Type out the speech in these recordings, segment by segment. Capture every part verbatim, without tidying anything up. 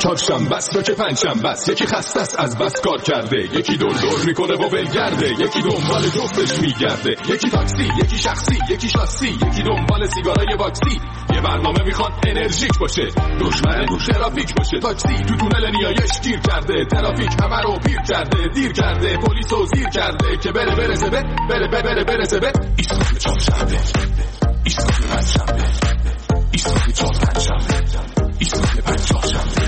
چهارشنبه است که پنجشنبه است، یکی خسته است از بس کار کرده، یکی دور دور میکنه و ولگرده، یکی دنبال جفتش میگرده، یکی تاکسی، یکی شخصی، یکی شاسی، یکی دنبال سیگارای واکسی. یه برنامه میخواد انرژیک باشه، دشمن تو ترافیک باشه. تاکسی تو تونل نیایش گیر کرده، ترافیک همه رو پیر کرده، دیر کرده، پلیسو زیر کرده که بره برسه به بره بره بره برسه به ایستگاه چهارشنبه، ایستگاه پنجشنبه، ایستگاه چهارشنبه، ایستگاه پنجشنبه.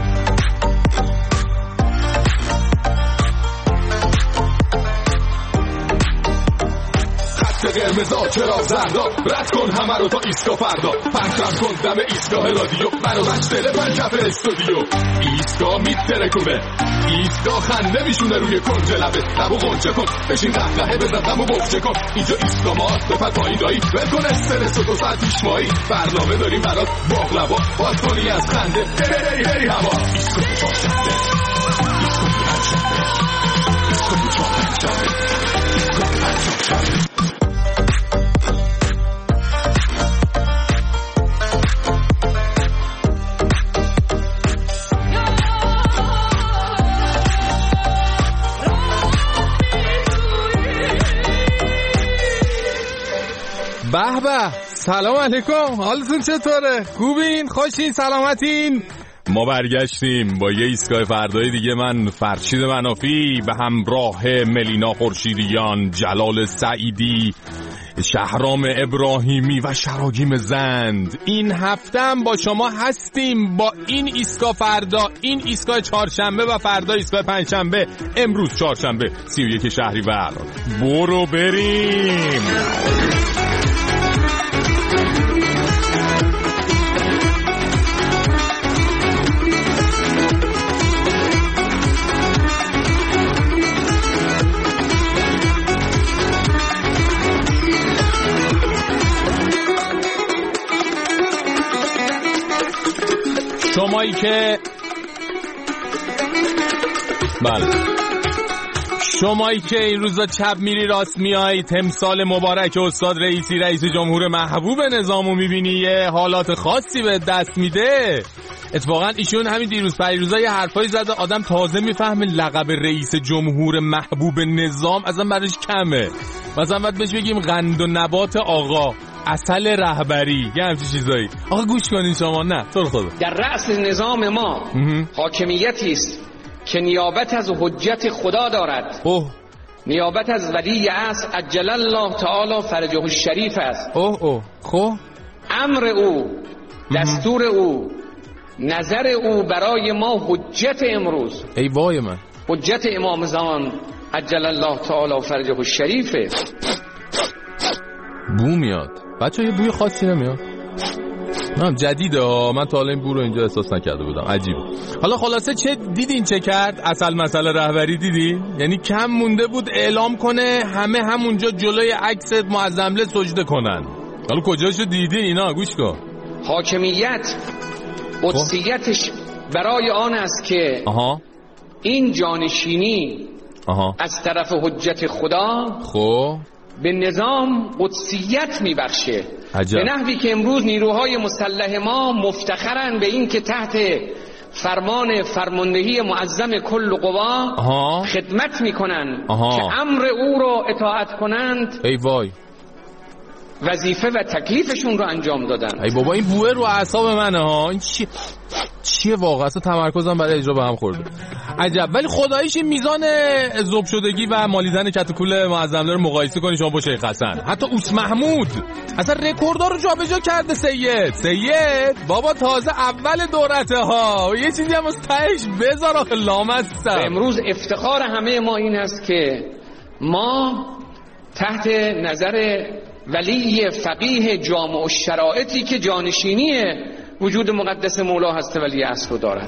قرمزا چرا زردا، رد کن همه رو تا ایسکا فردا، پرچم کن دم ایستگاه رادیو، منو بچتره پن کف استودیو. ایستگاه میترکونه، ایستگاه خنده میشونه روی کنج لبه، لبو غنچه کن بشین قهقهه بزن دمو بفچه کن. اینجا ایستگاه ماست بپر پایین دایی، ول کن استرس و دو ساعت پیشمایی، برنامه داریم برات باقلوا، باز کنی از خنده هری هری هوا. ایستگاه چهارشنبه، ایستگاه پنجشنبه، ایستگاه چهارشنبه، ایستگاه پنجشنبه. به به، سلام علیکم، حالتون چطوره؟ خوبین؟ خوشین؟ سلامتین؟ ما برگشتیم با یه ایستگاه فردای دیگه. من فرشید منافی به همراه ملینا خورشیدیان، جلال سعیدی، شهرام ابراهیمی و شراگیم زند این هفته هم با شما هستیم با این ایستگاه فردا، این ایستگاه چهارشنبه و فردا ایستگاه پنجشنبه. امروز چهارشنبه سی و یک شهریور. برو بریم. شمایی که بله شمایی که این روزا چپ میری راست میای، تمثال مبارک استاد رئیسی، رئیس جمهور محبوب نظامو میبینی، یه حالات خاصی به دست میده. اتفاقا ایشون همین دیروز پریروزا یه حرفایی زده آدم تازه میفهمه لقب رئیس جمهور محبوب نظام اصلا برش کمه. مثلا باید بهش بگیم قند و نبات آقا، اصل رهبری، یه همچین چیزایی. آقا گوش کنین شما. نه تو خدا. در رأس نظام ما حاکمیتی است که نیابت از حجت خدا دارد. اوه. نیابت از ولی است عجل الله تعالی فرجه الشریف است. اوه اوه. خب امر او، دستور او، نظر او برای ما حجت امروز. ای وای من. حجت امام زمان عجل الله تعالی فرجه الشریفه. بو میاد بچه، یه بوی خاصی نمیاد؟ نه جدیده ها، من تا حالا این بو رو اینجا احساس نکرده بودم، عجیبه. حالا خلاصه چه دیدین چه کرد؟ اصل مسئله رهبری دیدین؟ یعنی کم مونده بود اعلام کنه همه همونجا جلوی عکس معظمله سجده کنن. حالا کجاشو دیدین اینا؟ گوش کن. حاکمیت قدسیتش برای آن است که آها این جانشینی آها از طرف حجت خدا خب به نظام قدسیت میبخشه، به نحوی که امروز نیروهای مسلح ما مفتخرن به این که تحت فرمان فرماندهی معظم کل قوا خدمت میکنن که امر او رو اطاعت کنند. ای وای، وظیفه و تکلیفشون رو انجام دادن. ای بابا این بوه رو اعصاب منه ها. این چی چیه واقعا؟ اصلا تمرکزم برای اجرا به هم خورده. عجب. ولی خداییش این میزان ذوب شدگی و مالیدن کتکول معظمله رو مقایسه کنی شما با شیخ حسن، حتی اوس محمود اصلا رکوردها رو جابجا کرده. سید سید بابا تازه اول دورته ها، یه چیزی هم از تهش بذار آخه لامستم. امروز افتخار همه ما این است که ما تحت نظر ولی فقیه جامع الشرائطی که جانشینی وجود مقدس مولا هست ولی اصل دارد.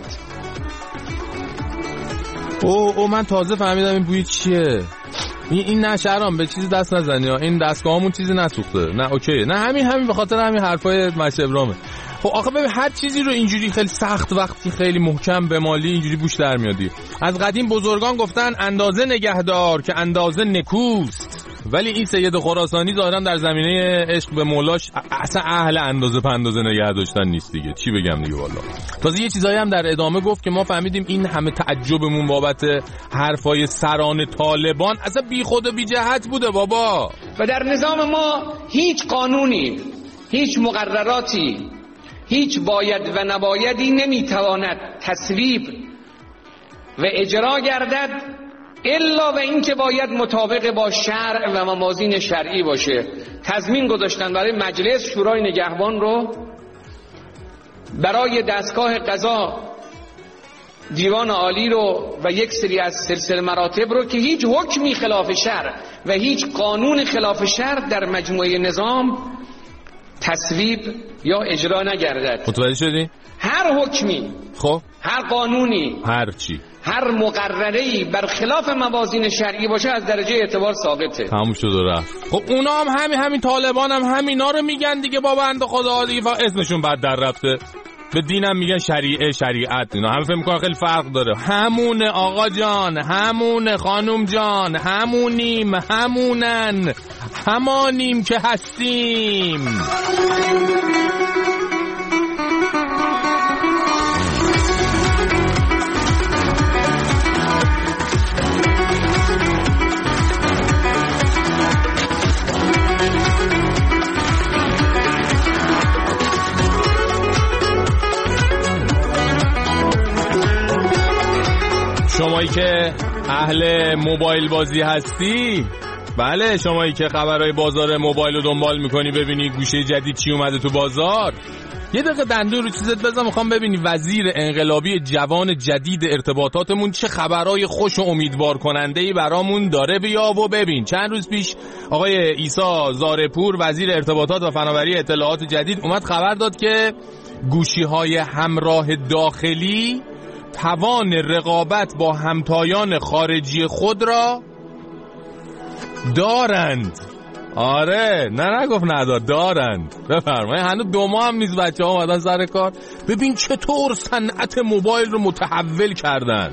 او او من تازه فهمیدم این بوی چیه. این این نه شهرام به چیزی دست نزنی ها، این دستگاهمون چیزی نسوخته. نه اوکی، نه همین همین به خاطر همین حرفای مشه ابراهیمه. خب آخه ببین هر چیزی رو اینجوری خیلی سخت وقتی خیلی محکم بمالی اینجوری بوش در میادی. از قدیم بزرگان گفتن اندازه نگهدار که اندازه نکوست. ولی این سید خراسانی ظاهرا در زمینه عشق به مولاش اصلا اهل اندازه پندازه نگه داشتن نیست دیگه. چی بگم دیگه والا. تازه یه چیزایی هم در ادامه گفت که ما فهمیدیم این همه تعجبمون بابت حرفای سران طالبان اصلا بی خود و بی جهت بوده بابا. و در نظام ما هیچ قانونی، هیچ مقرراتی، هیچ باید و نبایدی نمیتواند تصویب و اجرا گردد الا و اینکه باید مطابق با شرع و موازین شرعی باشه. تضمین گذاشتن برای مجلس شورای نگهبان رو، برای دستگاه قضا دیوان عالی رو و یک سری از سلسله مراتب رو که هیچ حکمی خلاف شرع و هیچ قانون خلاف شرع در مجموعه نظام تصویب یا اجرا نگردد. متوجه شدی؟ هر حکمی، خب هر قانونی، هر چی، هر مقرره‌ای بر خلاف موازین شرعی باشه از درجه اعتبار ساقطه. تموم شد و رفت. خب اونا هم همین همین طالبان هم همینا رو میگن دیگه بابا، بنده خدا دیگه اسمشون بعد در رفته. به دینم میگن شریعه شریعت، اینا همه فکر میکنن خیلی فرق داره. همونه آقا جان، همونه خانم جان، همونیم، همونن، همانیم که هستیم. شمایی که اهل موبایل بازی هستی، بله شمایی که خبرهای بازار موبایل رو دنبال میکنی ببینی گوشه جدید چی اومده تو بازار، یه دقیقه دندون رو چیزت بزن، میخوام ببینی وزیر انقلابی جوان جدید ارتباطاتمون چه خبرهای خوش و امیدوار کننده‌ای برامون داره. بیا و ببین. چند روز پیش آقای عیسی زارپور وزیر ارتباطات و فناوری اطلاعات جدید اومد خبر داد که گوشی‌های همراه داخلی توان رقابت با همتایان خارجی خود را دارند. آره نه نگفت ندار، دارند. بفرمایید. هنوز دو ماه هم نیست بچه ها اومدن سر کار. ببین چطور صنعت موبایل رو متحول کردن.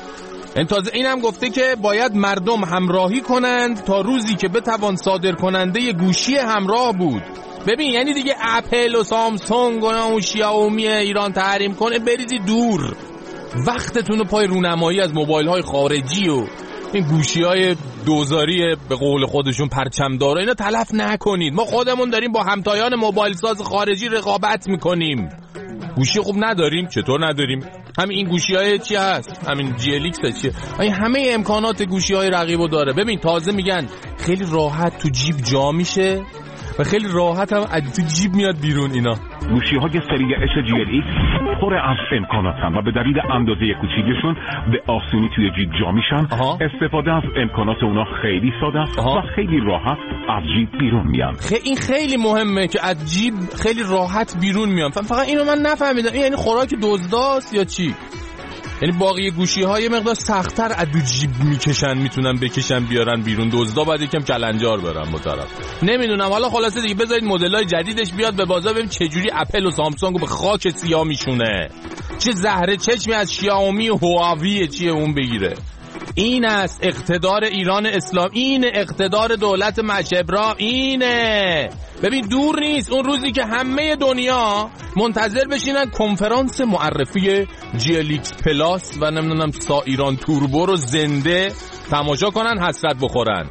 این تازه اینم گفته که باید مردم همراهی کنند تا روزی که بتوان صادر کننده گوشی همراه بود. ببین یعنی دیگه اپل و سامسونگ و شیائومی ایران تحریم کنه بریزی دور. وقتتون رو پای رونمایی از موبایل های خارجی و این گوشی های دوزاری به قول خودشون پرچمدار اینا تلف نکنید. ما خودمون داریم با همتایان موبایل ساز خارجی رقابت میکنیم. گوشی خوب نداریم؟ چطور نداریم؟ همین این گوشی های چی هست؟ همین جی ال ایکس چیه؟ این همه امکانات گوشی های رقیبو داره. ببین تازه میگن خیلی راحت تو جیب جا میشه و خیلی راحت هم از تو جیب میاد بیرون. اینا گوشی‌های سری اچ جی ال ایکس پر از امکاناتن و به دلیل اندازه کوچیکشون به آسونی توی جیب جا میشن. استفاده از امکانات اونا خیلی ساده است و خیلی راحت از جیب بیرون میان. خیلی این خیلی مهمه که از جیب خیلی راحت بیرون میان. فقط اینو من نفهمیدم، این یعنی خوراک دزداست یا چی؟ یعنی باقی گوشی‌ها یه مقدار سخت‌تر از دو جیب میکشن، میتونن بکشن بیارن بیرون. دزدا باید یکم کلنجار برن با طرف. نمیدونم حالا خلاصه دیگه بذارید مدل‌های جدیدش بیاد به بازار ببینیم چه جوری اپل و سامسونگ به خاک سیاه میشونه. چه زهره چشمی از شیائومی و هواوی چیه اون بگیره. این است اقتدار ایران اسلام، این اقتدار دولت مشبرا، اینه. ببین دور نیست اون روزی که همه دنیا منتظر بشینن کنفرانس معرفی جی ال ایکس پلاس و نمیدونم سا ایران توربو رو زنده تماشا کنن، حسرت بخورن.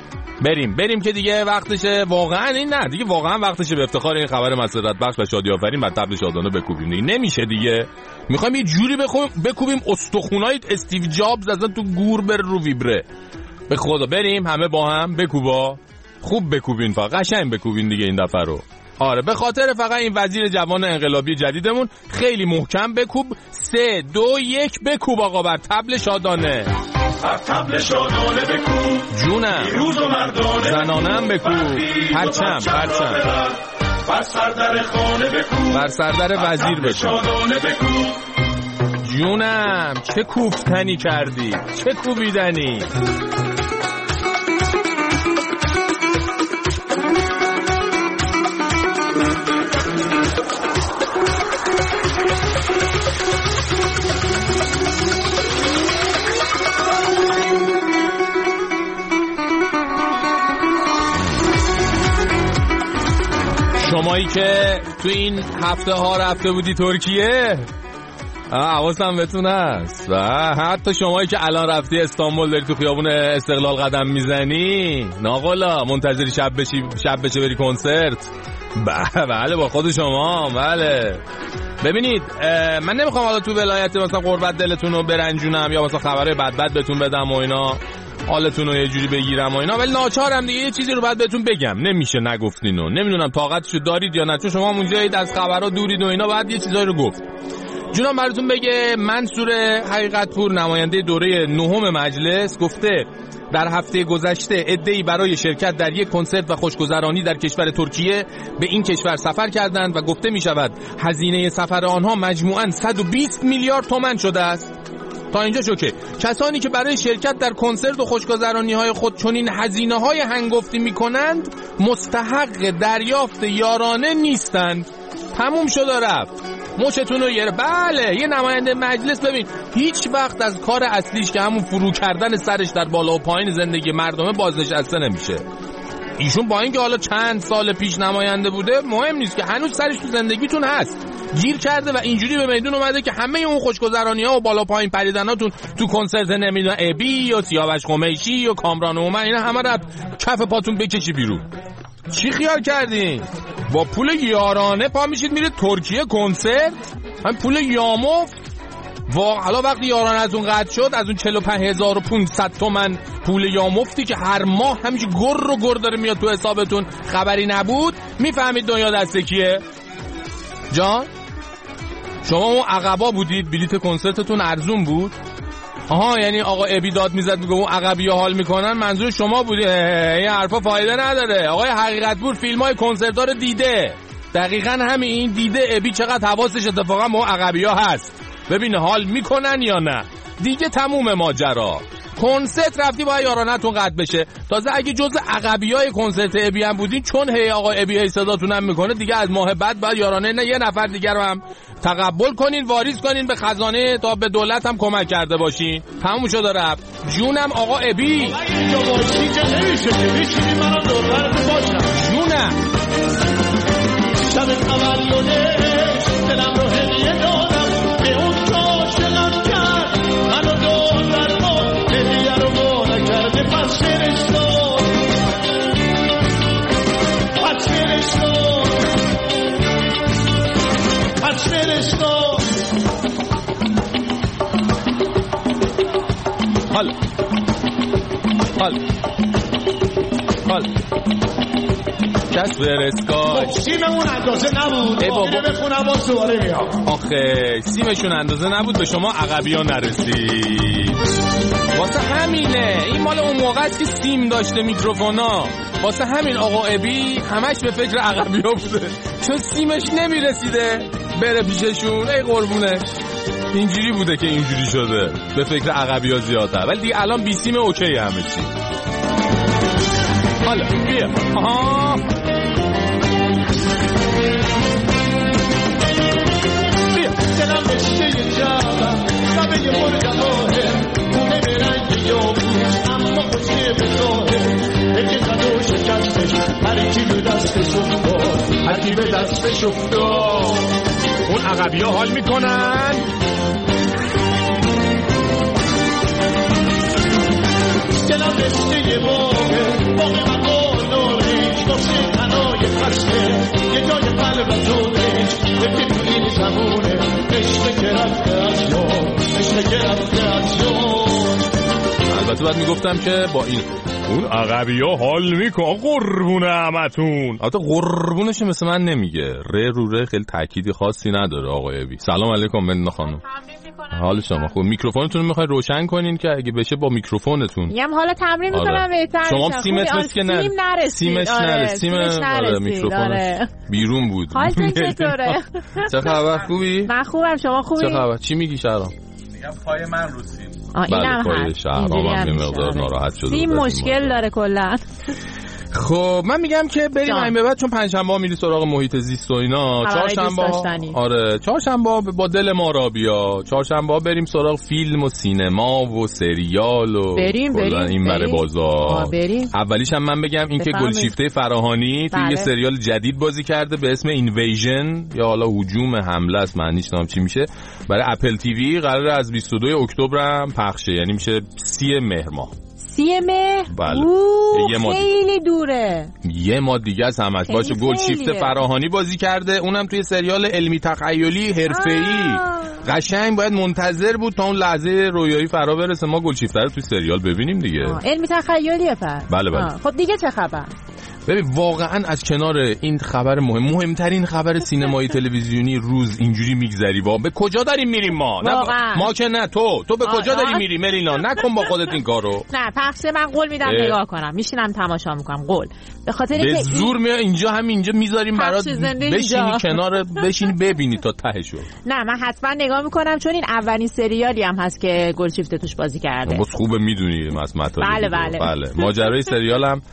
بریم بریم که دیگه وقتشه. واقعا این نه دیگه، واقعا وقتشه به افتخار این خبر مسرت بخش و شادی آفرین بعد تبل شادانه بکوبیم دیگه. نمیشه دیگه، میخوایم یه جوری بکوبیم استخونای استیو جابز اصلا تو گور بر رو ویبره. به خدا بریم همه با هم بکوبا، خوب بکوبین، فقط قشنگ بکوبین دیگه این دفعه رو. آره به خاطر فقط این وزیر جوان انقلابی جدیدمون خیلی محکم بکوب. سه دو یک بکوب آقا بر تبل شادانه. بر تبل شادانه بکوب جونم، روز و مردانه زنانم بکوب، پرچم پرچم بر سردر خانه بکوب، بر سردر وزیر بکوب. جونم چه کوفتنی کردی، چه کوبیدنی. شمایی که تو این هفته ها رفته بودی ترکیه، حواسم بهتون هست، و حتی شمایی که الان رفتی استانبول داری تو خیابون استقلال قدم میزنی، ناقلا منتظری شب بشی شب بشه بری کنسرت. بله با خود شما. بله ببینید، من نمیخوام حالا تو ولایت مثلا قربت دلتون رو برنجونم یا مثلا خبرهای بد بد بهتون بدم و اینا، حالتون رو یه جوری بگیرم و اینا، ولی ناچارم دیگه یه چیزی رو باید بهتون بگم. نمیشه نگفتینو. نمیدونم طاقتشو دارید یا نه، چون شما اونجایید از خبرها دورید و اینا، باید یه چیزایی رو گفت. جونم براتون بگه، منصور حقیقت پور نماینده دوره نهم مجلس گفته در هفته گذشته عده‌ای برای شرکت در یک کنسرت و خوشگذرانی در کشور ترکیه به این کشور سفر کردند و گفته می شود هزینه سفر آنها مجموعاً صد و بیست میلیارد تومان شده است. تا اینجا شوکه. کسانی که برای شرکت در کنسرت و خوشگذرانی‌های خود چنین هزینه‌های هنگفتی می‌کنند مستحق دریافت یارانه نیستند. تموم شد و رفت. موشتون رو یه بله یه نماینده مجلس ببین هیچ وقت از کار اصلیش که همون فرو کردن سرش در بالا و پایین زندگی مردمه بازنشسته نمیشه. ایشون با اینکه حالا چند سال پیش نماینده بوده مهم نیست که هنوز سرش تو زندگیتون هست، گیر کرده و اینجوری به میدون اومده که همه اون خوشگذرانی‌ها و بالا پایین پریدناتون تو کنسرت نمیدونم ابی یا سیاوش قمیشی یا کامران اومن اینا همه رو کف پاتون بکشی بیرون. چی خیال کردین؟ با پول یارانه پا میشید میره ترکیه کنسرت؟ هم پول یامفت؟ واقعا حالا وقتی یارانه از اون قطع شد، از اون چهل و پنج هزار و پانصد تومن پول یامفتی که هر ماه همیشه گر و گر داره میاد تو حسابتون خبری نبود، میفهمید دنیا دست کیه؟ جان؟ شما اون عقبا بودید بلیت کنسرتتون ارزون بود؟ آها یعنی آقا ابی داد میزد میگه اون عقبی‌ها حال میکنن، منظور شما بودی؟ این حرفا فایده نداره. آقای حقیقت پور فیلمای کنسرت‌ها رو دیده، دقیقاً همین دیده ابی چقدر حواسش اتفاقا ما عقبی‌ها هست، ببین حال میکنن یا نه. دیگه تموم ماجرا. کنسرت رفتی باید یارانتون قطع بشه. تازه اگه جزء عقبیای کنسرت ابی هم بودین، چون هی آقا ابی هی صداتون هم میکنه دیگه، از ماه بعد باید یارانه نه یه نفر دیگر رو هم تقبل کنین، واریز کنین به خزانه تا به دولت هم کمک کرده باشین. تموم شد رفت. جونم آقا ابی، جونم شب تولدش دلم رو هدیه دادم به اون که عاشقم کرد منو داد در ما هدیه رو ما نکرده، پس شعرش داد پس شعرش داد پس شعرش داد. حالا حالا حالا دست برسکاش سیممون اندازه نبود، اینو بخونم با سواره میام. آخه سیمشون اندازه نبود، به شما عقبی ها نرسید. واسه همینه این مال اون موقع است که سیم داشته میکروفونا، واسه همین آقا ابی همش به فکر عقبی ها بوده، چون سیمش نمیرسیده بره پیششون. ای قربونش اینجوری بوده که اینجوری شده، به فکر عقبی ها زیادتر. ولی دیگه الان بی سیم اوکی همه چی. حالا بیا آها بیا دلم بشه یه جابم شبه یه مرگماهه خونه برنگ یا بوش اما خوشیه به ظاهر یکی قدو شکستش هرکی به دستش افتاد هرکی به دستش افتاد. اون عقبی ها حال میکنن دلم بشه یه باغه باغه باشه تنای خسته یه جای قلب زودش بگه تو این زمونه عشق که رفته از یاد عشق که رفته از یاد. البته باید میگفتم که با این اون عقبی ها حال میکن قربونه همتون. البته قربونش مثل من نمیگه، ره رو ره خیلی تأکیدی خاصی نداره. آقای ابی سلام علیکم. من خانم حال شما خوب؟ میکروفونتون رو میخواید روشن کنین که اگه بشه با میکروفونتون میگم حالا تمرین میکنم بهتر. شما سیمت مثل که نه سیمش نرسید، سیمش نرسید، میکروفونش بیرون بود. حالتون چطوره؟ چه خبر؟ خوبی؟ من خوبم، شما خوبی؟ چه خبر؟ چی میگی شهرام؟ میگم پای من رو سیم. بله پای شهرام هم یه مقدار ناراحت شده. سیم مشکل داره کلا. خب من میگم که بریم این به بعد، چون پنجشنبه میری سراغ محیط زیست و اینا، چهارشنبه آره چهارشنبه با دل ما را بیا، چهارشنبه بریم سراغ فیلم و سینما و سریال و بریم بریم این بره بازار. بریم. اولیش هم من بگم این که گلشیفته فراهانی توی یه سریال جدید بازی کرده به اسم اینویژن یا حالا هجوم حمله است، معنیش نام چی میشه، برای اپل تیوی قراره از بیست و دوم اکتبر هم پخشه، یعنی میشه سی مهر ماه. سی مهر؟ بله. یه ماه خیلی دوره. یه ماه دیگه است همش. باشه گلشیفته فراهانی بازی کرده، اونم توی سریال علمی تخیلی حرفه‌ای. قشنگ باید منتظر بود تا اون لحظه رویایی فرا برسه ما گلشیفته رو توی سریال ببینیم دیگه. آه. علمی تخیلیه پس. بله بله. خب دیگه چه خبر؟ ببین واقعا از کنار این خبر مهم، مهمترین خبر سینمایی تلویزیونی روز اینجوری میگذری با به کجا داریم میریم ما؟ نه ما که نه، تو تو به کجا داری میری ملینا؟ نکن با خودت این کارو. نه پخشه من قول میدم نگاه کنم، میشینم تماشا میکنم قول. به خاطر به زور میاد اینجا هم اینجا میذاریم برات بشینی کنار بشینی ببینی تا تهشو. نه من حتما نگاه میکنم چون این اولین سریالی هم هست که گلشیفته توش بازی کرده. بس خوبه میدونی مسمت. بله بله بله. ماجرای سریالم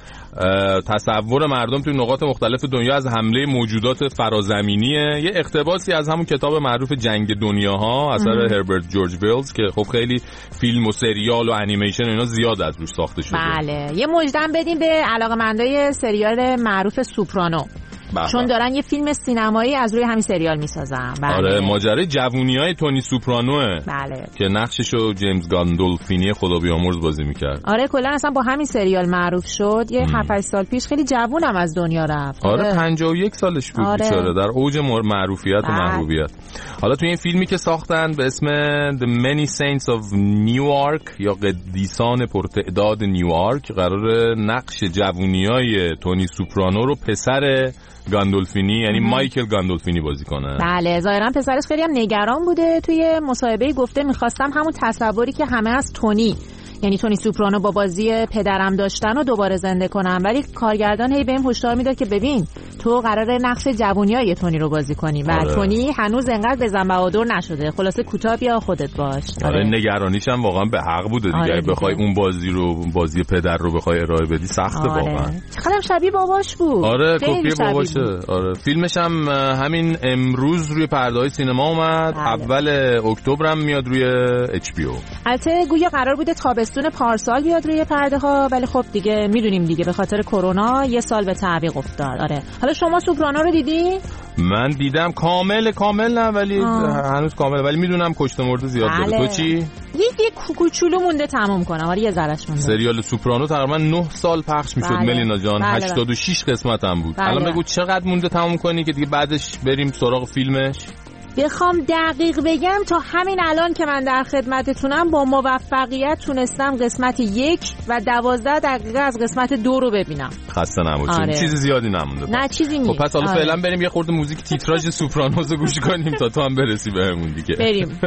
تصور مردم توی نقاط مختلف دنیا از حمله موجودات فرازمینیه، یه اقتباسی از همون کتاب معروف جنگ دنیاها اثر هربرت جورج ویلز که خب خیلی فیلم و سریال و انیمیشن اینا زیاد از روش ساخته شده. بله. یه مژدم بدیم به علاقه‌مندای سریال معروف سوپرانو، بحبه. چون دارن یه فیلم سینمایی از روی همین سریال میسازن. بله. آره ماجرای جوونیای تونی سوپرانوه. بله. که نقششو جیمز گاندولفینی خدا بیامرز بازی میکرد. آره کلا اصلا با همین سریال معروف شد. یه هفت هشت سال پیش خیلی جوونم از دنیا رفت. آره پنجاه و یک سالش بود آره. بیچاره در اوج معروفیت بله. و محبوبیت. حالا تو این فیلمی که ساختن به اسم The Many Saints of Newark یا قدیسان پرتعداد نیویورک، قرار نقش جوونیای تونی سوپرانو رو پسر گاندولفینی یعنی مایکل گاندولفینی بازی کنه. بله ظاهرا پسرش خیلی هم نگران بوده، توی مصاحبه گفته میخواستم همون تصوری که همه از تونی یعنی تونی سوپرانو با بازی پدرم داشتن رو دوباره زنده کنم، ولی کارگردان هی بهم هشدار میداد که ببین تو قراره نقش جوونیای تونی رو بازی کنی و آره. تونی هنوز انقدر بزن بهادر نشده، خلاصه کوتاه بیا خودت باش. آره, آره. نگرانیش هم واقعا به حق بوده دیگه. آره بخوای اون بازی رو بازی پدر رو بخوای ارائه بدی سخته آره. واقعا. چقدر شبیه باباش بود. آره کپی باباشه. آره فیلمش هم همین امروز روی پرده‌های سینما اومد. بله. اول اکتبر هم میاد روی اچ پی او. البته گویا قرار بوده تابستون پارسال بیاد روی پرده ها، ولی خب دیگه میدونیم دیگه به خاطر کرونا یه سال به تعویق افتاد. آره حالا شما سوپرانو رو دیدی؟ من دیدم کامل کامل نه ولی آه. هنوز کامل، ولی میدونم کشته مرده زیاد بله. داره. تو چی؟ یه یه کوچولو مونده تموم کنم. آره یه ذرهش مونده. سریال سوپرانو تقریبا نه سال پخش میشد بله. ملینا جان. بله. هشتاد و شش قسمت هم بود. بله. الان بگو چقدر مونده تموم کنی که دیگه بعدش بریم سراغ فیلمش؟ بخوام دقیق بگم تا همین الان که من در خدمتتونم با موفقیت تونستم قسمت یک و دوازده دقیقه از قسمت دو رو ببینم. خسته نباشید. آره. چیزی زیادی نمونده. نه چیزی نیست. خب پس حالا آره. فعلا بریم یه خورده موزیک تیتراژ سوپرانوز رو گوش کنیم تا تو هم برسی بهمون دیگه. بریم.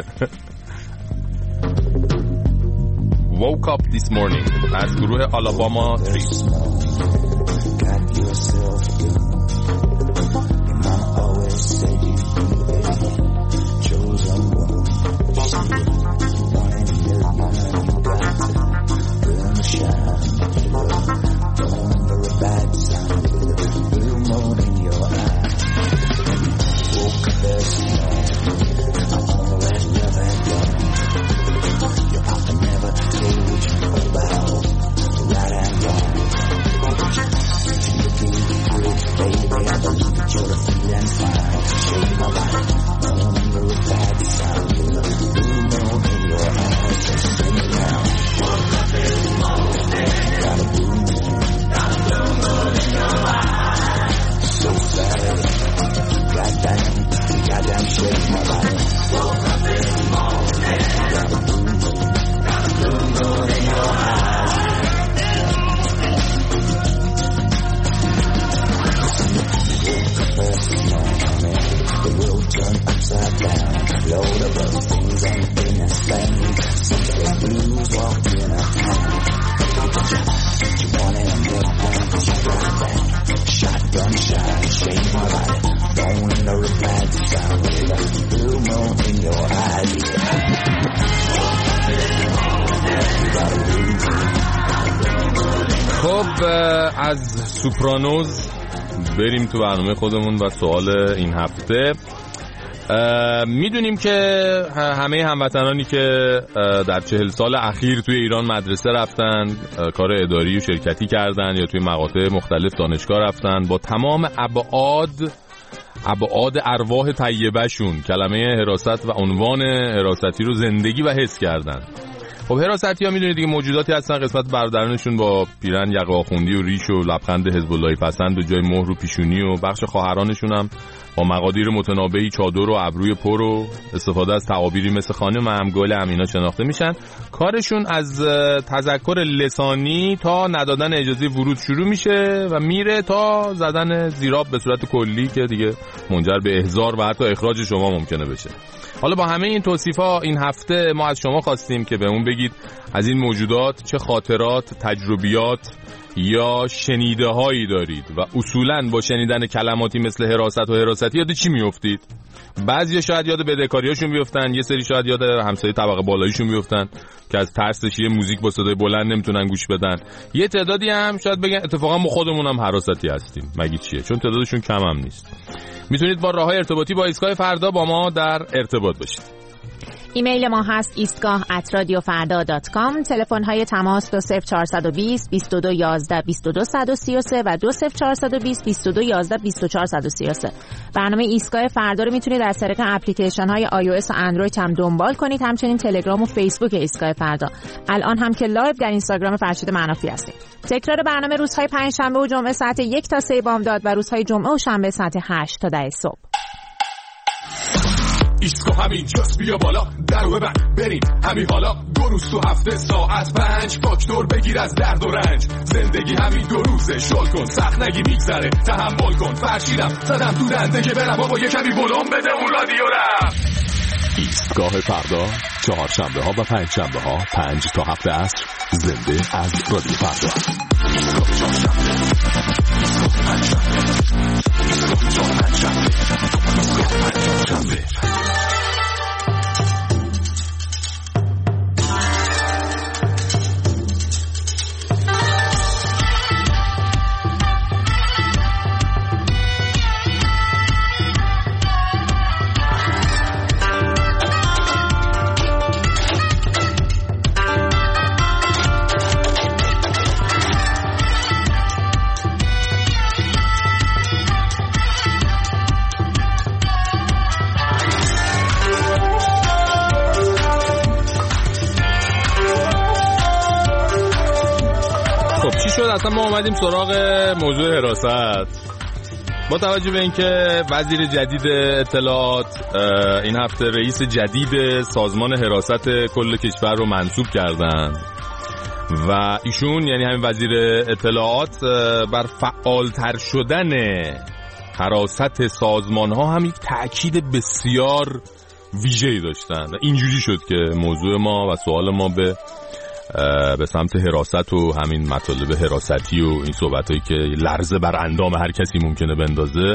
Woke up this morning از گروه آلاباما تریپس. خب از سوپرانوز بریم تو برنامه خودمون و سوال این هفته. میدونیم که همه هموطنانی که در چهل سال اخیر توی ایران مدرسه رفتن، کار اداری و شرکتی کردن یا توی مقاطع مختلف دانشگاه رفتن، با تمام ابعاد ابعاد ارواح طیبه شون کلمه حراست و عنوان حراستی رو زندگی و حس کردن. خب حراستی ها میدونید دیگه موجوداتی هستن قسمت برادرانشون با پیرن یقه آخوندی و ریش و لبخند حزب اللهی پسند و جای مهر و پیشونی، و بخش خواهرانشون هم با مقادیر متنابهی چادر و ابروی پر و استفاده از تعابیری مثل خانم همگل امینا شناخته میشن. کارشون از تذکر لسانی تا ندادن اجازه ورود شروع میشه و میره تا زدن زیراب به صورت کلی که دیگه منجر به احضار و حتی اخراج شما ممکنه بشه. حالا با همه این توصیفا این هفته ما از شما خواستیم که بهمون بگید از این موجودات چه خاطرات، تجربیات یا شنیده هایی دارید و اصولاً با شنیدن کلماتی مثل حراست و حراستی یاد چی میافتید؟ بعضی شاید یاد بدهکاریاشون بیفتن، یه سری شاید یاد همسایه طبقه بالاییشون بیفتن که از ترسش یه موزیک با صدای بلند نمیتونن گوش بدن. یه تعدادی هم شاید بگن اتفاقا ما خودمون هم حراستی هستیم، مگه چیه؟ چون تعدادشون کم هم نیست. میتونید با راههای ارتباطی با ایستگاه فردا با ما در ارتباط باشید. ایمیل ما هست ایستگاه ات رادیو فردا دات کام. تلفن های تماس دو صفر چهار دو صفر بیست و دو یازده بیست و دو صد و سی و سه و دو صفر چهار دو صفر بیست و دو یازده بیست و چهار صد و سی و سه. برنامه ایستگاه فردا رو میتونید از طریق اپلیکیشن های آی او اس و اندروید هم دنبال کنید، همچنین تلگرام و فیسبوک ایستگاه فردا. الان هم که لایو در اینستاگرام فرشید منافی هستیم. تکرار برنامه روزهای پنجشنبه و جمعه ساعت یک تا سه بامداد و روزهای جمعه و شنبه ساعت هشت تا ده صبح. ایستگاه همین جاست، بیا بالا در و ببند بریم همین حالا. دو روز تو هفته ساعت پنج فاکتور بگیر از درد و رنج. زندگی همین دو روزه، شل کن سخت نگی میگذره، تحمل کن فرشیدم زدم تو دنده که برم بابا یه کمی بلند بده اون رادیو رم. ایستگاه فردا چهارشنبه ها و پنج شنبه ها پنج تا هفت عصر زنده از رادیو فردا. ایستگاه چهارشنبه، ایستگاه پنجشنبه، ایستگاه پنجشنبه، ایستگاه پنجشنبه. اصلا ما اومدیم سراغ موضوع حراست با توجه به اینکه وزیر جدید اطلاعات این هفته رئیس جدید سازمان حراست کل کشور رو منصوب کردن و ایشون یعنی همین وزیر اطلاعات بر فعالتر شدن حراست سازمان ها هم یک تأکید بسیار ویژه‌ای داشتن و اینجوری شد که موضوع ما و سوال ما به به سمت حراست و همین مطالب حراستی و این صحبتایی که لرزه بر اندام هر کسی ممکنه بندازه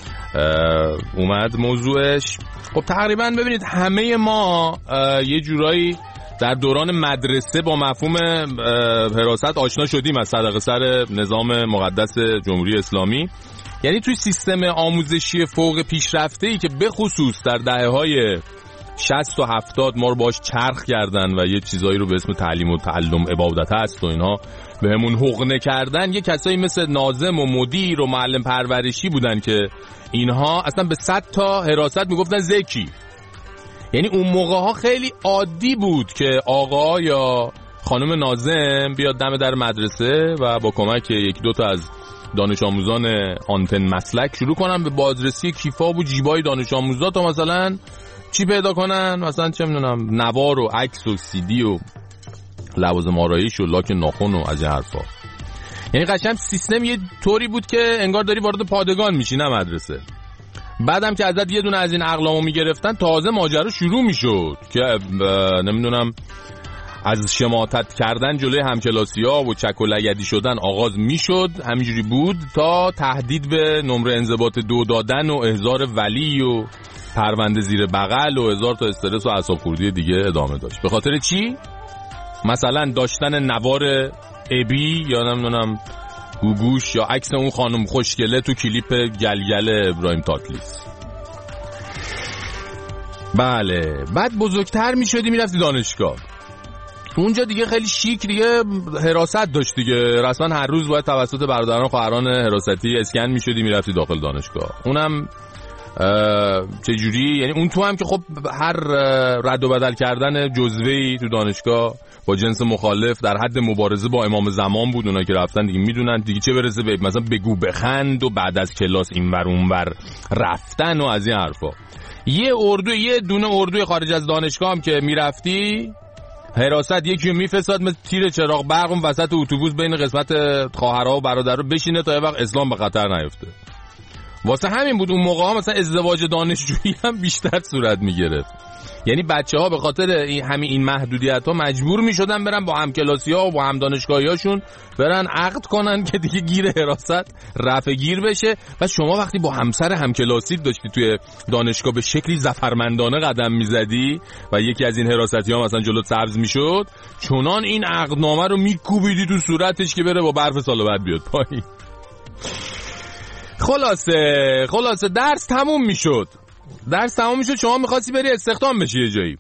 اومد موضوعش. خب تقریبا ببینید همه ما یه جورایی در دوران مدرسه با مفهوم حراست آشنا شدیم از صدقه سر نظام مقدس جمهوری اسلامی، یعنی توی سیستم آموزشی فوق پیشرفته‌ای که به خصوص در دهه‌های شصت و هفتاد ما رو باش چرخ کردن و یه چیزایی رو به اسم تعلیم و تعلم عبادت هست و اینها به همون حقنه کردن. یه کسایی مثل ناظم و مدیر و معلم پرورشی بودن که اینها اصلا به صد تا حراست میگفتن زکی. یعنی اون موقع ها خیلی عادی بود که آقا یا خانم ناظم بیاد دم در مدرسه و با کمک یک دو تا از دانش آموزان آنتن مسلک شروع کنن به بازرسی کیفاب و جیبای دانش آموزا تا مثلا چی پیدا کنن، مثلا چه میدونم نوار و عکس و سی دی و لوازم آرایش و لاک ناخن و از این حرفا. یعنی قشنگ سیستم یه طوری بود که انگار داری وارد پادگان میشی نه مدرسه. بعدم که ازت یه دونه از این اقلامو میگرفتن تازه ماجرا شروع میشد که نمیدونم از شماتت کردن جلوی همکلاسی‌ها و چک و لگدی شدن آغاز میشد. همینجوری بود تا تهدید به نمره انضباط دو دادن و احضار ولی و پرونده زیر بغل و هزار تا استرس و اعصاب خوردی دیگه ادامه داشت. به خاطر چی؟ مثلا داشتن نوار ابی یا نمیدونم گوگوش یا عکس اون خانم خوشگله تو کلیپ گلگل ابراهیم تاتلیس. بله بعد بزرگتر میشدی میرفتی دانشگاه، اونجا دیگه خیلی شیک دیگه حراست داشت دیگه، رسما هر روز باید توسط برادران خواهران حراستی اسکن میشدی میرفتی داخل دانشگاه. اونم چه جوری؟ یعنی اون تو هم که خب هر رد و بدل کردن جزوه‌ای تو دانشگاه با جنس مخالف در حد مبارزه با امام زمان بود. اونا که رفتن دیگه میدونن دیگه چه برسه به مثلا بگو بخند و بعد از کلاس اینور اونور رفتن و از این حرفا. یه اردو یه دونه اردوی خارج از دانشگاه هم که میرفتی حراست یکی رو میفرستاد مثل تیر چراغ برق اون وسط اتوبوس بین قسمت خواهرها و برادرها بشینه تا یه وقت اسلام به خطر نیفته. واسه همین بود اون موقع ها مثلا ازدواج دانشجویی هم بیشتر صورت میگرفت. یعنی بچه ها به خاطر این همین این محدودیت ها مجبور میشدن برن با همکلاسی ها و با هم دانشگاهی هاشون برن عقد کنن که دیگه گیر حراست رفع گیر بشه. و شما وقتی با همسر همکلاسی داشتی توی دانشگاه به شکلی ظفرمندانه قدم میزدی و یکی از این حراستی ها مثلا جلوت سبز میشد، چنان این عقدنامه رو میکوبیدی تو صورتش که بره با برف سال بعد بیاد پایین. خلاصه خلاصه درس تموم میشد درس تموم میشد شما میخواستی بری استخدام بشی یه جایی.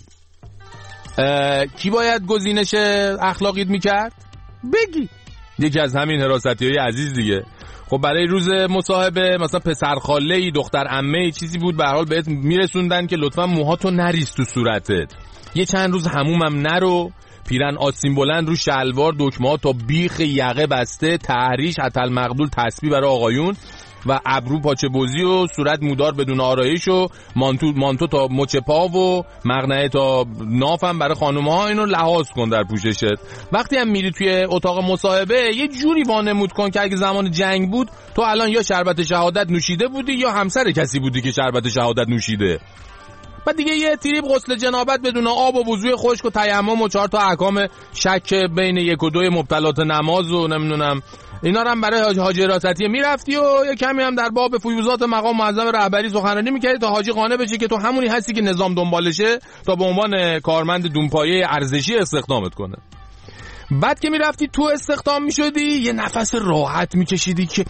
کی باید گزینش اخلاقیت میکرد؟ بگی یکی از همین حراستی های عزیز دیگه. خب برای روز مصاحبه مثلا پسرخاله‌ای دختر عمه‌ای چیزی بود به هر حال بهت میرسوندن که لطفا موهاتو نریز تو صورتت، یه چند روز حمومم نرو، پیرن آستین بلند رو شلوار، دکمه‌ها تا بیخ یقه بسته، تحریش حتل مقدول تسبیح برای آقایون و ابرو پاچه بوزی و صورت مودار بدون آرایش و مانتو مانتو تا مچ پا و مقنعه تا نافم برای خانم‌ها. اینو لحاظ کن در پوششت. وقتی هم میری توی اتاق مصاحبه یه جوری وانمود کن که اگه زمان جنگ بود تو الان یا شربت شهادت نوشیده بودی یا همسر کسی بودی که شربت شهادت نوشیده. بعد دیگه یه تریپ غسل جنابت بدون آب و وضوء خشک و تیمم و چهار تا احکام شک بین یک و دوی مبتلات نماز و نمیدونم اینا رو هم برای حاجی حراستی میرفتی و یه کمی هم در باب فیوزات مقام معظم رهبری سخنرانی میکردی تا حاجی قانع بشه که تو همونی هستی که نظام دنبالشه تا به عنوان کارمند دونپایه ارزشی استخدامت کنه. بعد که میرفتی تو استخدام میشدی یه نفس راحت میکشیدی که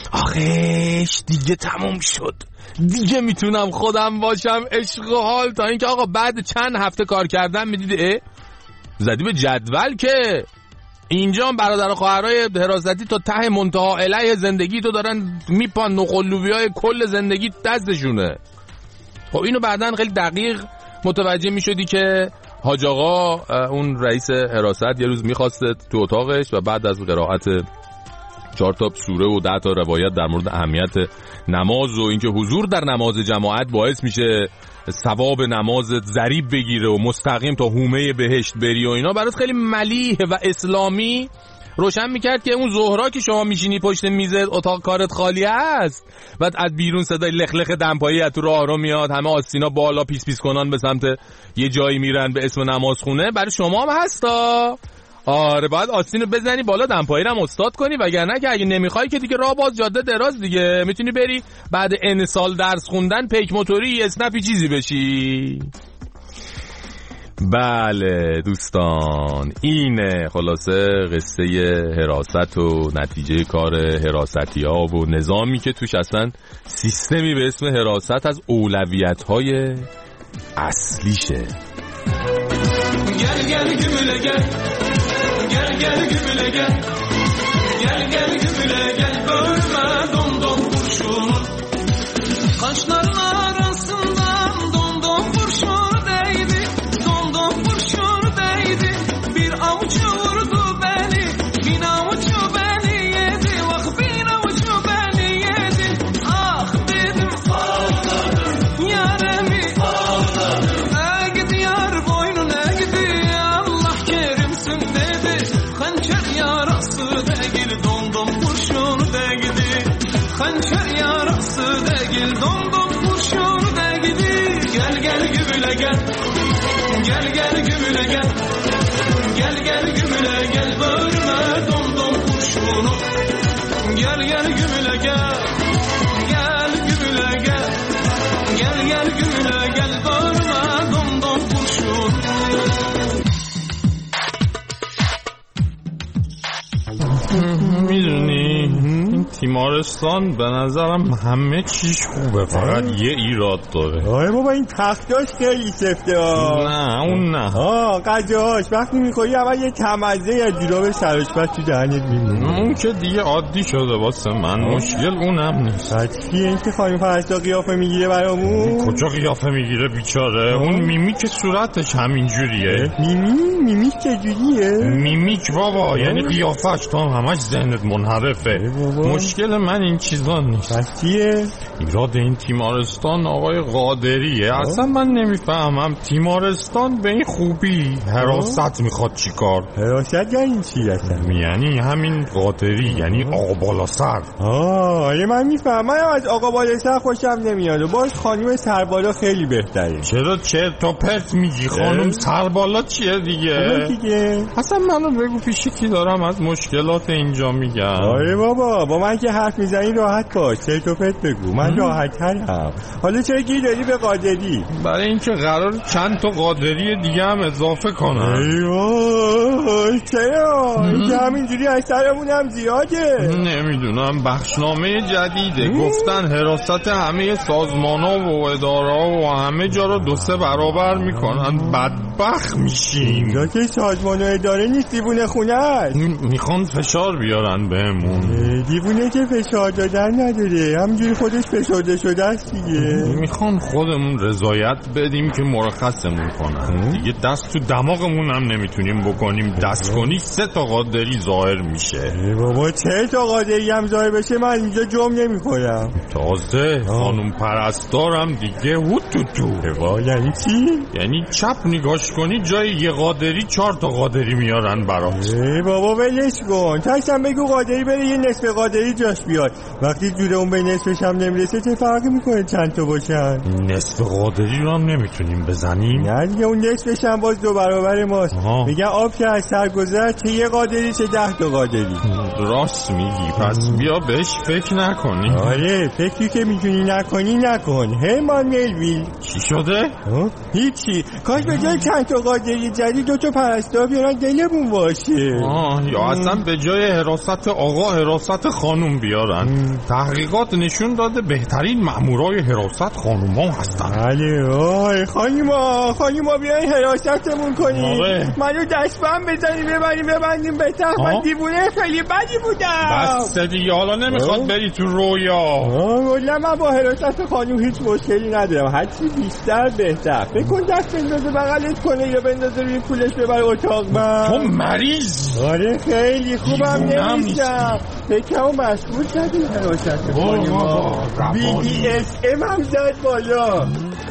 آخیش دیگه تموم شد، دیگه میتونم خودم باشم، عشق و حال. تا اینکه آقا بعد چند هفته کار کردن میدیدی اه زدی به جدول که اینجا هم برادر و خواهرای حراستی تا ته منتها علیه زندگی تو دارن میپان نقلوبیای کل زندگی دستشونه. خب اینو بعدن خیلی دقیق متوجه میشدی که حاج آقا اون رئیس حراست یه روز میخواسته تو اتاقش و بعد از قرائت چهار تا سوره و ده تا روایت در مورد اهمیت نماز و اینکه حضور در نماز جماعت باعث میشه ثواب نمازت ضریب بگیره و مستقیم تا حومه بهشت بری و اینا، برات خیلی ملیح و اسلامی روشن میکرد که اون ظهرا که شما میشینی پشت میزت اتاق کارت خالی است، بعد از بیرون صدای لخ لخ دمپایی از تو راه رو میاد، همه آستینا بالا پیس پیس کنان به سمت یه جایی میرن به اسم نمازخونه. برای شما هم هستا. آره باید آستینو بزنی بالا دمپایی رو هم استاد کنی، وگرنه که اگه نمیخوای که دیگه راه باز جاده دراز دیگه میتونی بری بعد ان سال درس خوندن پیک موتوری اسنپی چیزی بشی. بله دوستان اینه خلاصه قصه حراست و نتیجه کار حراستی ها و نظامی که توش اصلا سیستمی به اسم حراست از اولویت های اصلیشه. گل گل گمله گل گل گل گمله گل گل گل گمله گل bölme domdom kurşun kaşların arasından domdom kurşun değdi domdom kurşun değdi bir avuç vurdu beni bin avuç beni yedi vah bin avuç beni yedi ah dedim ağladım yaremi ağladım egdi yar boynuna egdi Allah kerimsin dedi hançer yarası değil domdom kurşun değdi hançer yarası değil domdom kurşun değdi gel gel gümüle gel gel gel gümüle gel gel gel gümüle gel bölme domdom kurşunu gel gel gümüle gel gel gümüle gel gel gel gümüle gel bölme domdom kurşunu. میدونی تیمارستان به نظرم همه چیش خوبه، فقط یه ایراد داره. آره بابا این تختاش خیلی سفته ها. نه اون نه. آه غذاش وقتی میخوری اول یه تمزه یا جوراب سرشپت تو دهنت میمونه. اون که دیگه عادی شده واسه من، مشکل اونم نیست. چیه این که خانم پرستا قیافه میگیره برامون؟ کجا قیافه میگیره بیچاره؟ اون میمی که صورتش همین جوریه. میمی میمی چجوریه؟ میمیک بابا، یعنی قیافش تو همش ذهنت منحرفه. مشکل من این چیزا نیست. پس چیه؟ ایراد این تیمارستان آقای قادریه. اصلا من نمیفهمم تیمارستان به این خوبی حراست میخواد چیکار؟ حراست یعنی چی اصلا؟ یعنی همین قادری، یعنی آقا بالا سر. آه من میفهمم، من از آقا بالا سر خوشم نمیاد و باز خانم سربالا خیلی بهتره. چرا چرت و پرت میگی؟ خانم سربالا چیه دیگه؟ دیگه اصلا منو بگو پیشی کی دارم از مشکلات اینجا میگم. آره بابا با من که حرف میزنی راحت باش، چرت و پرت بگو، من راحت ترم. حالا چرا گیر داری به قادری؟ برای اینکه قرار چند تا قادری دیگه هم اضافه کنم. ایوه چرا؟ اینکه همینجوری از سرمون هم زیاده. نمیدونم، بخشنامه جدیده، گفتن حراست همه سازمانا و ادارا و همه جا رو دو سه برابر میکنن. بدبخت میشیم. یا که سازمان و اداره نیست، دیوونه خونه است. میخوان فشار بیارن بهمون. دیوونه که فشار دادن نداره، همینجوری خودش فشرده شده است دیگه. میخوان خودمون رضایت بدیم که مرخصمون کنن دیگه. دست تو دماغمون هم نمیتونیم بکنیم، دست کنی سه تا قادری ظاهر میشه. بابا چه تا قادری هم ظاهر بشه من اینجا جمع نمی کنم. تازه خانم پرستارم دیگه هوت تو تو. یعنی چی؟ یعنی چپ نگاش کنی جای یه قادری چهار تا قادری میارن برات. ای بابا ولش کن، تاشم بگو قادری بره یه نصف قادری جاش بیاد. وقتی جوره اون به نصفش هم نمیرسه چه فرقی میکنه چند تا باشن؟ نصف قادری رو هم نمیتونیم بزنیم. نه دیگه اون نصفش هم باز دو برابر ماست. میگن آب که از سر گذشت چه یه قادری چه ده تا قادری. راست میگی، پس بیا بهش فکر نکنی. آره فکری که میتونی نکنی نکن. هرمان ملویل. چی شده؟ هیچی، کاش به جای چند تا قادری جدید دو تا پرستار بیارن دلمون باشه. آه یا اصلا به جای حراست آقا حراست خانوم بیارن. ام. تحقیقات نشون داده بهترین مامورای حراست خانوما هستن. بله آه خانوما خانوما بیاین حراستمون کنین. منو دستبند بزنیم ببریم ببندیم به تخت. من دیوونه خیلی بدی بودم. بس دیگه حالا نمیخواد بری تو رویا. والله من با حراست خانوم هیچ مشکلی ندارم، هرچی بیشتر بهتر. فکر کن دست بندازه بغلت کنه یا بندازه روی کولش ببر اتاق من. تو مریض. آره خیلی خوبم نمیشم. فکرمو مشغول کردیم حراست خانوما. بی دی اس ام هم زد بالا.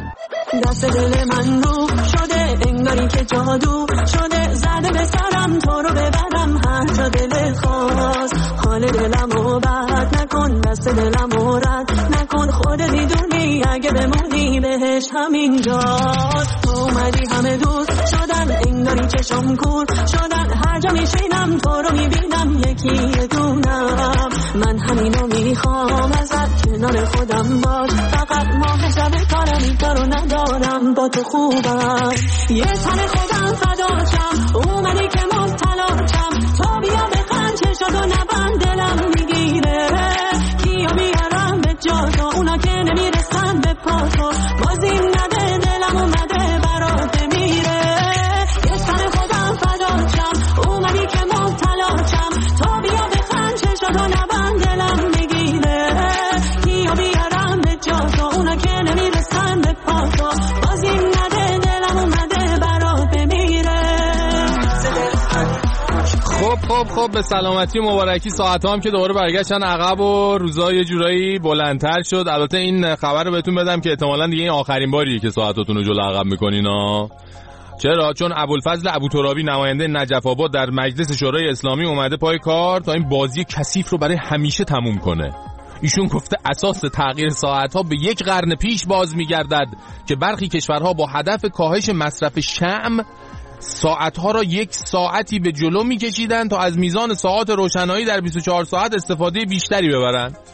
دست دل من رو شده انگاری که جادو شده، زده به سرم تو رو ببرم هر جا دل خواست. حال دلمو بد نکن، دست دلمو رد نکن، خودت میدونی اگه بمونی بهش همینجاست. تو اومدی همه دوست شدن انگاری چشم کور شدن، هر جا میشینم تو رو میبینم یکی دونم. من همینو میخوام ازت کنار خودم باش، فقط ماه شب کارم این کارو ندارم با تو خوبم. یه تن خودم فداچم اومدی که مبتلاچم، تو بیا بخند چشاتو نبند دلم میگیره. کیا بیارم به جاتو اونا که نمیرسن به پاتو، بازی نده دلم اومده برات بمیره. یه تن خودم فداچم اومدی که مبتلاچم، تو بیا بخند چشاتو نبند دلم میگیره. کیا بیارم به جاتو اونا که نمیرسن به پاتو، بازی نده دلم اومده برات بمیره. خب خب خب به سلامتی و مبارکی. ساعت هم که دوباره برگشتن عقب و روزا یه جورایی بلندتر شد. البته این خبر رو بهتون بدم که احتمالاً دیگه این آخرین باریه که ساعتاتون رو جلو عقب میکنین ها. چرا؟ چون ابوالفضل ابوترابی نماینده نجف آباد در مجلس شورای اسلامی اومده پای کار تا این بازی کثیف رو برای همیشه تموم کنه. ایشون گفته اساس تغییر ساعت‌ها به یک قرن پیش باز می‌گردد که برخی کشورها با هدف کاهش مصرف شمع ساعت‌ها را یک ساعتی به جلو می‌کشیدند تا از میزان ساعات روشنایی در بیست و چهار ساعت استفاده بیشتری ببرند.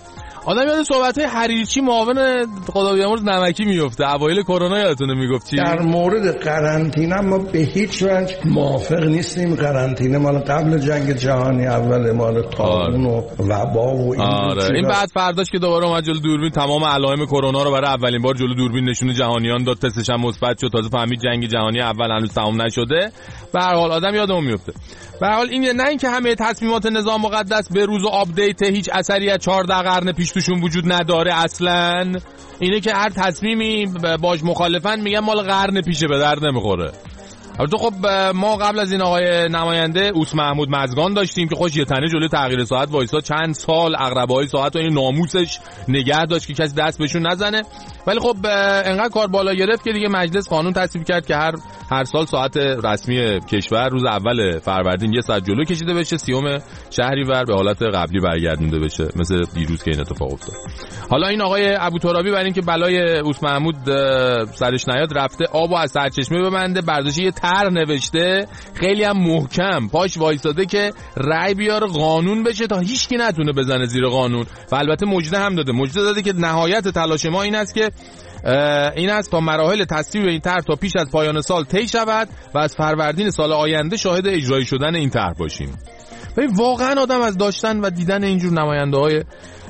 آدم یاد صحبت‌های حریرچی معاون خدا بیامرز نمکی میفته اوایل کرونا، یادتونه میگفت چی؟ در مورد قرنطینه ما به هیچ وجه موافق نیستیم. قرنطینه مال قبل جنگ جهانی اول، مال طاعون و وبا و این آره. این بعد فرداش که دوباره اومد جلو دوربین تمام علائم کرونا رو برای اولین بار جلو دوربین نشون جهانیان داد، تستش هم مثبت شد، تازه فهمید جنگ جهانی اول هنوز تمام نشده. به هر حال آدم یادمون میفته. به هر حال این نه اینکه همه تصمیمات نظام مقدس به روز و آپدیت هیچ اثری از چهارده قرن پیش توشون وجود نداره اصلا. اینه که هر تصمیمی باش مخالفن میگن مال قرن پیشه، به درد نمیخوره. البته خب ما قبل از این آقای نماینده اوس محمود مزگان داشتیم که خوش یه تنه جلوی تغییر ساعت وایسا، چند سال عقربه‌های ساعت و این ناموسش نگه داشت که کسی دست بهشون نزنه. ولی خب انقدر کار بالا گرفت که دیگه مجلس قانون تصویب کرد که هر هر سال ساعت رسمی کشور روز اول فروردین یه ساعت جلو کشیده بشه، سیوم شهریور به حالت قبلی برگردونده بشه، مثل دیروز که این اتفاق افتاد. حالا این آقای ابوترابی برای اینکه بلای اوس محمود سرش نیاد رفته آبو از سرچشمه ببنده، برداشته یه طرح نوشته خیلی هم محکم پاش وایساده که رأی بیاره قانون بشه تا هیچکی نتونه بزنه زیر قانون. و البته مجده هم داده مجده داده که نهایت تلاش ما این است که این است تا مراحل تصویب این طرح تا پیش از پایان سال طی شود و از فروردین سال آینده شاهد اجرایی شدن این طرح باشیم. ببین واقعا آدم از داشتن و دیدن اینجور نماینده‌های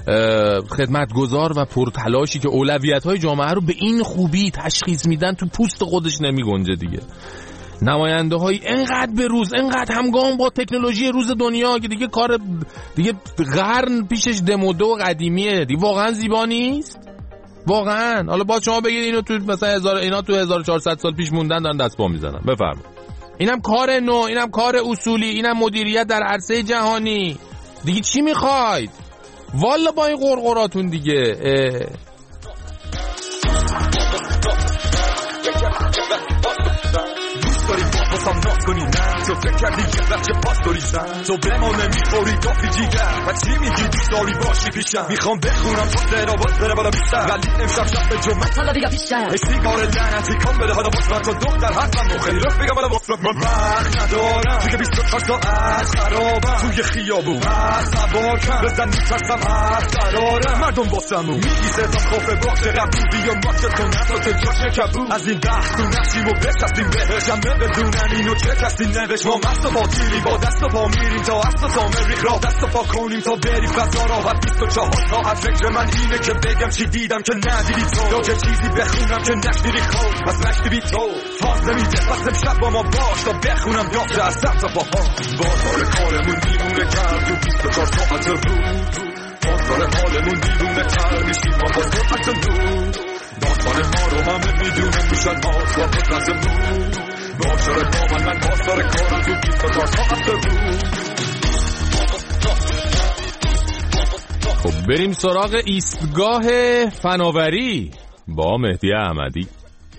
خدمتگزار و پرتلاشی که اولویت‌های جامعه رو به این خوبی تشخیص میدن تو پوست خودش نمیگنجه دیگه. نماینده‌های انقدر به روز، انقدر همگام با تکنولوژی روز دنیا که دیگه کار دیگه قرن پیشش دموده و قدیمیه دیگه. واقعا زیبا نیست واقعا. حالا با شما بگید اینو تو مثلا هزار اینا تو هزار و چهارصد سال پیش موندن دارن دست پا میزنن. بفرمایید. اینم کار نو، اینم کار اصولی، اینم مدیریت در عرصه جهانی. دیگه چی میخواید؟ والا با این قرقراتون دیگه. واسم ناز کنی نه تو فکر کردی یه بچه پاس داریستن تو به ما نمیخوری دافی جیگر و چی میگی بیستاری باشی پیشم میخوام بخونم تو سرابات بره بالا بیشتر ولی امشب شب به جمعه حالا دیگه بیشتر ای سیگار لعنتی کن بده حالا بسرم تو دختر حتما مخیلی رفت بگم بالا بسرم من وقت ندارم دیگه بیست و چهار ساعت خرابم توی خیابون وقت سباکم بزن میترسم حق قرارم مردم باسم میگی سرزم خوفه باخت قبول بیام باکت کن نسات جاش کبول از این بحث تو نشیم و بچستیم بهشم بدونن اینو چه کسی نوشت ما مست و باطیلی با دست و پا میریم تا اصل و تامریخ را دست و پا کنیم تا بریم فضا را و بیست و چهار ساعت فکر من اینه که بگم چی دیدم که ندیدی تو یا چه چیزی بخونم که نشنیدی خود پس نشنیدی تو فاز نمیده پس امشب با ما باش تا بخونم دافته از سبز و باها بازار کارمون دیوونه کرد تو بیست و چهار ساعت رو بازار حالمون دیوونه تر میشیم ما با ساعت رو داستان ما رو همه میدونه میشن ما و قدرت نور باشاره با من من بازار کارم تو بیست و چهار ساعت رو. خب بریم سراغ ایستگاه فناوری با مهدی احمدی.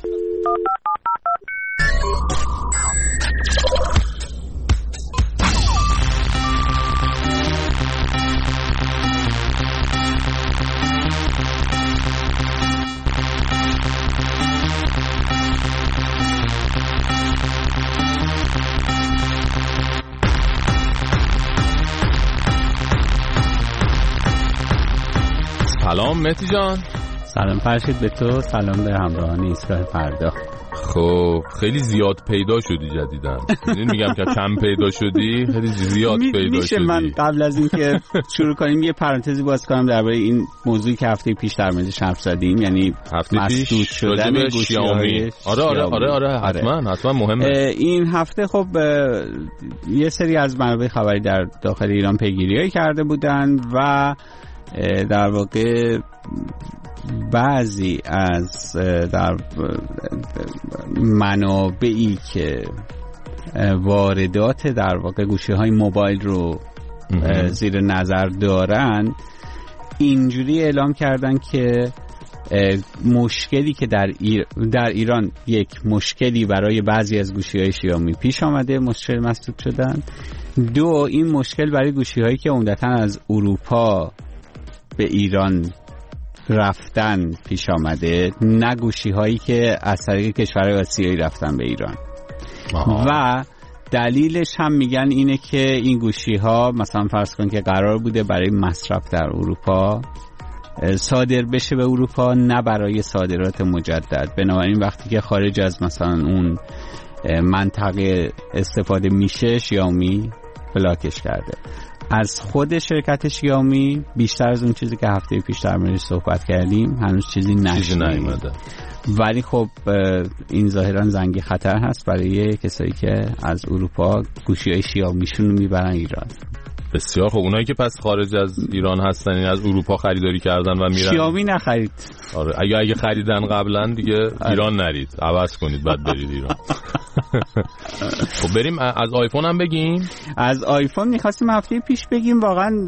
سلام مهدی جان. سلام فرشید به تو، سلام به همراهان ایستگاه فردا. خب خیلی زیاد پیدا شدی جدیدن. یعنی میگم که کم پیدا شدی، خیلی زیاد پیدا شدی. میشه من قبل از اینکه شروع کنیم یه پرانتزی باز کنم درباره این موضوعی که هفته پیش در موردش حرف زدیم، یعنی مسدود شدن گوشی‌های. آره آره آره آره حتما حتما مهمه. این هفته خب یه سری از منابع خبری در داخل ایران پیگیری‌هایی کرده بودند و در واقع بعضی از در منابعی که واردات در واقع گوشی‌های موبایل رو زیر نظر دارن اینجوری اعلام کردن که مشکلی که در, ایر... در ایران یک مشکلی برای بعضی از گوشی‌های شیائومی پیش آمده، مشکل مسدود شدن. دو، این مشکل برای گوشی‌هایی که عمدتاً از اروپا به ایران رفتن پیش آمده، نه گوشی‌هایی که از طریق کشورهای آسیایی رفتن به ایران. آه. و دلیلش هم میگن اینه که این گوشی‌ها مثلا فرض کن که قرار بوده برای مصرف در اروپا صادر بشه به اروپا، نه برای صادرات مجدد. بنابراین وقتی که خارج از مثلا اون منطقه استفاده میشه، شیائومی بلاکش کرده. از خود شرکت شیائومی بیشتر از اون چیزی که هفته پیش در موردش صحبت کردیم هنوز چیزی نشده، ولی خب این ظاهرا زنگ خطر هست برای کسایی که از اروپا گوشی‌های شیائومیشون رو میبرن ایران. بسیار خب. اونایی که پس خارج از ایران هستن، این از اروپا خریداری کردن و میرن، شیائومی نخرید. آره اگه اگه خریدن قبلا دیگه ایران نرید، عوض کنید بعد برید ایران. خب بریم از آیفون هم بگیم. از آیفون می‌خواستیم هفته پیش بگیم، واقعا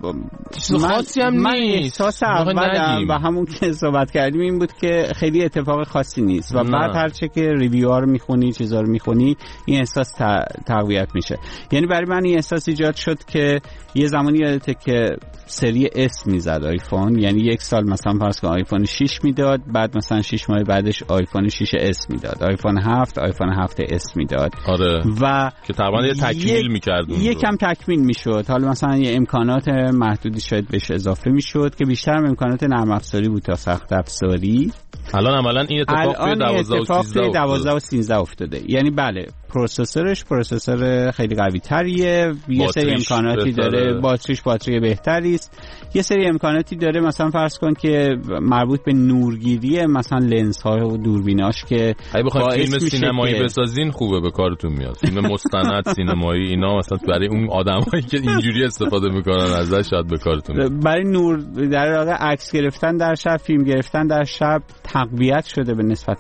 چیز خاصی هم من نیست. احساس اولم و همون که صحبت کردیم این بود که خیلی اتفاق خاصی نیست و بعد هر چه که ریویوها رو می‌خونی، چیزا رو می‌خونی، این احساس تقویت میشه. یعنی برای من این احساس ایجاد شد که یه زمانی یادته که سری اس میزد آیفون، یعنی یک سال مثلا فرض کن آیفون شش میداد، بعد مثلا شش ماه بعدش آیفون شش اس میداد، آیفون هفت، آیفون هفت اس میداد. آره. و که تقریبا یه تکمیل میکرد اون رو. یکم تکمیل میشد. حالا مثلا یه امکانات محدودی شاید بهش اضافه میشد که بیشتر امکانات نرم افزاری بود تا سخت افزاری. الان عملا این اتفاق توی دوازده و سیزده افتاده. یعنی بله پروسسورش پروسسور خیلی قوی تریه، یه سری امکاناتی داره، باتریش باتری بهتری است، یه سری امکاناتی داره مثلا فرض کن که مربوط به نورگیری مثلا لنز ها و دوربیناش که اگه بخواید فیلم سینمایی که... بسازین خوبه به کارتون میاد. فیلم مستند سینمایی اینا مثلا برای اون آدمایی که اینجوری استفاده میکنن ازش شاید به کارتون میاد. برای نور در واقع عکس گرفتن در شب، فیلم گرفتن در شب تقویت شده به نسبت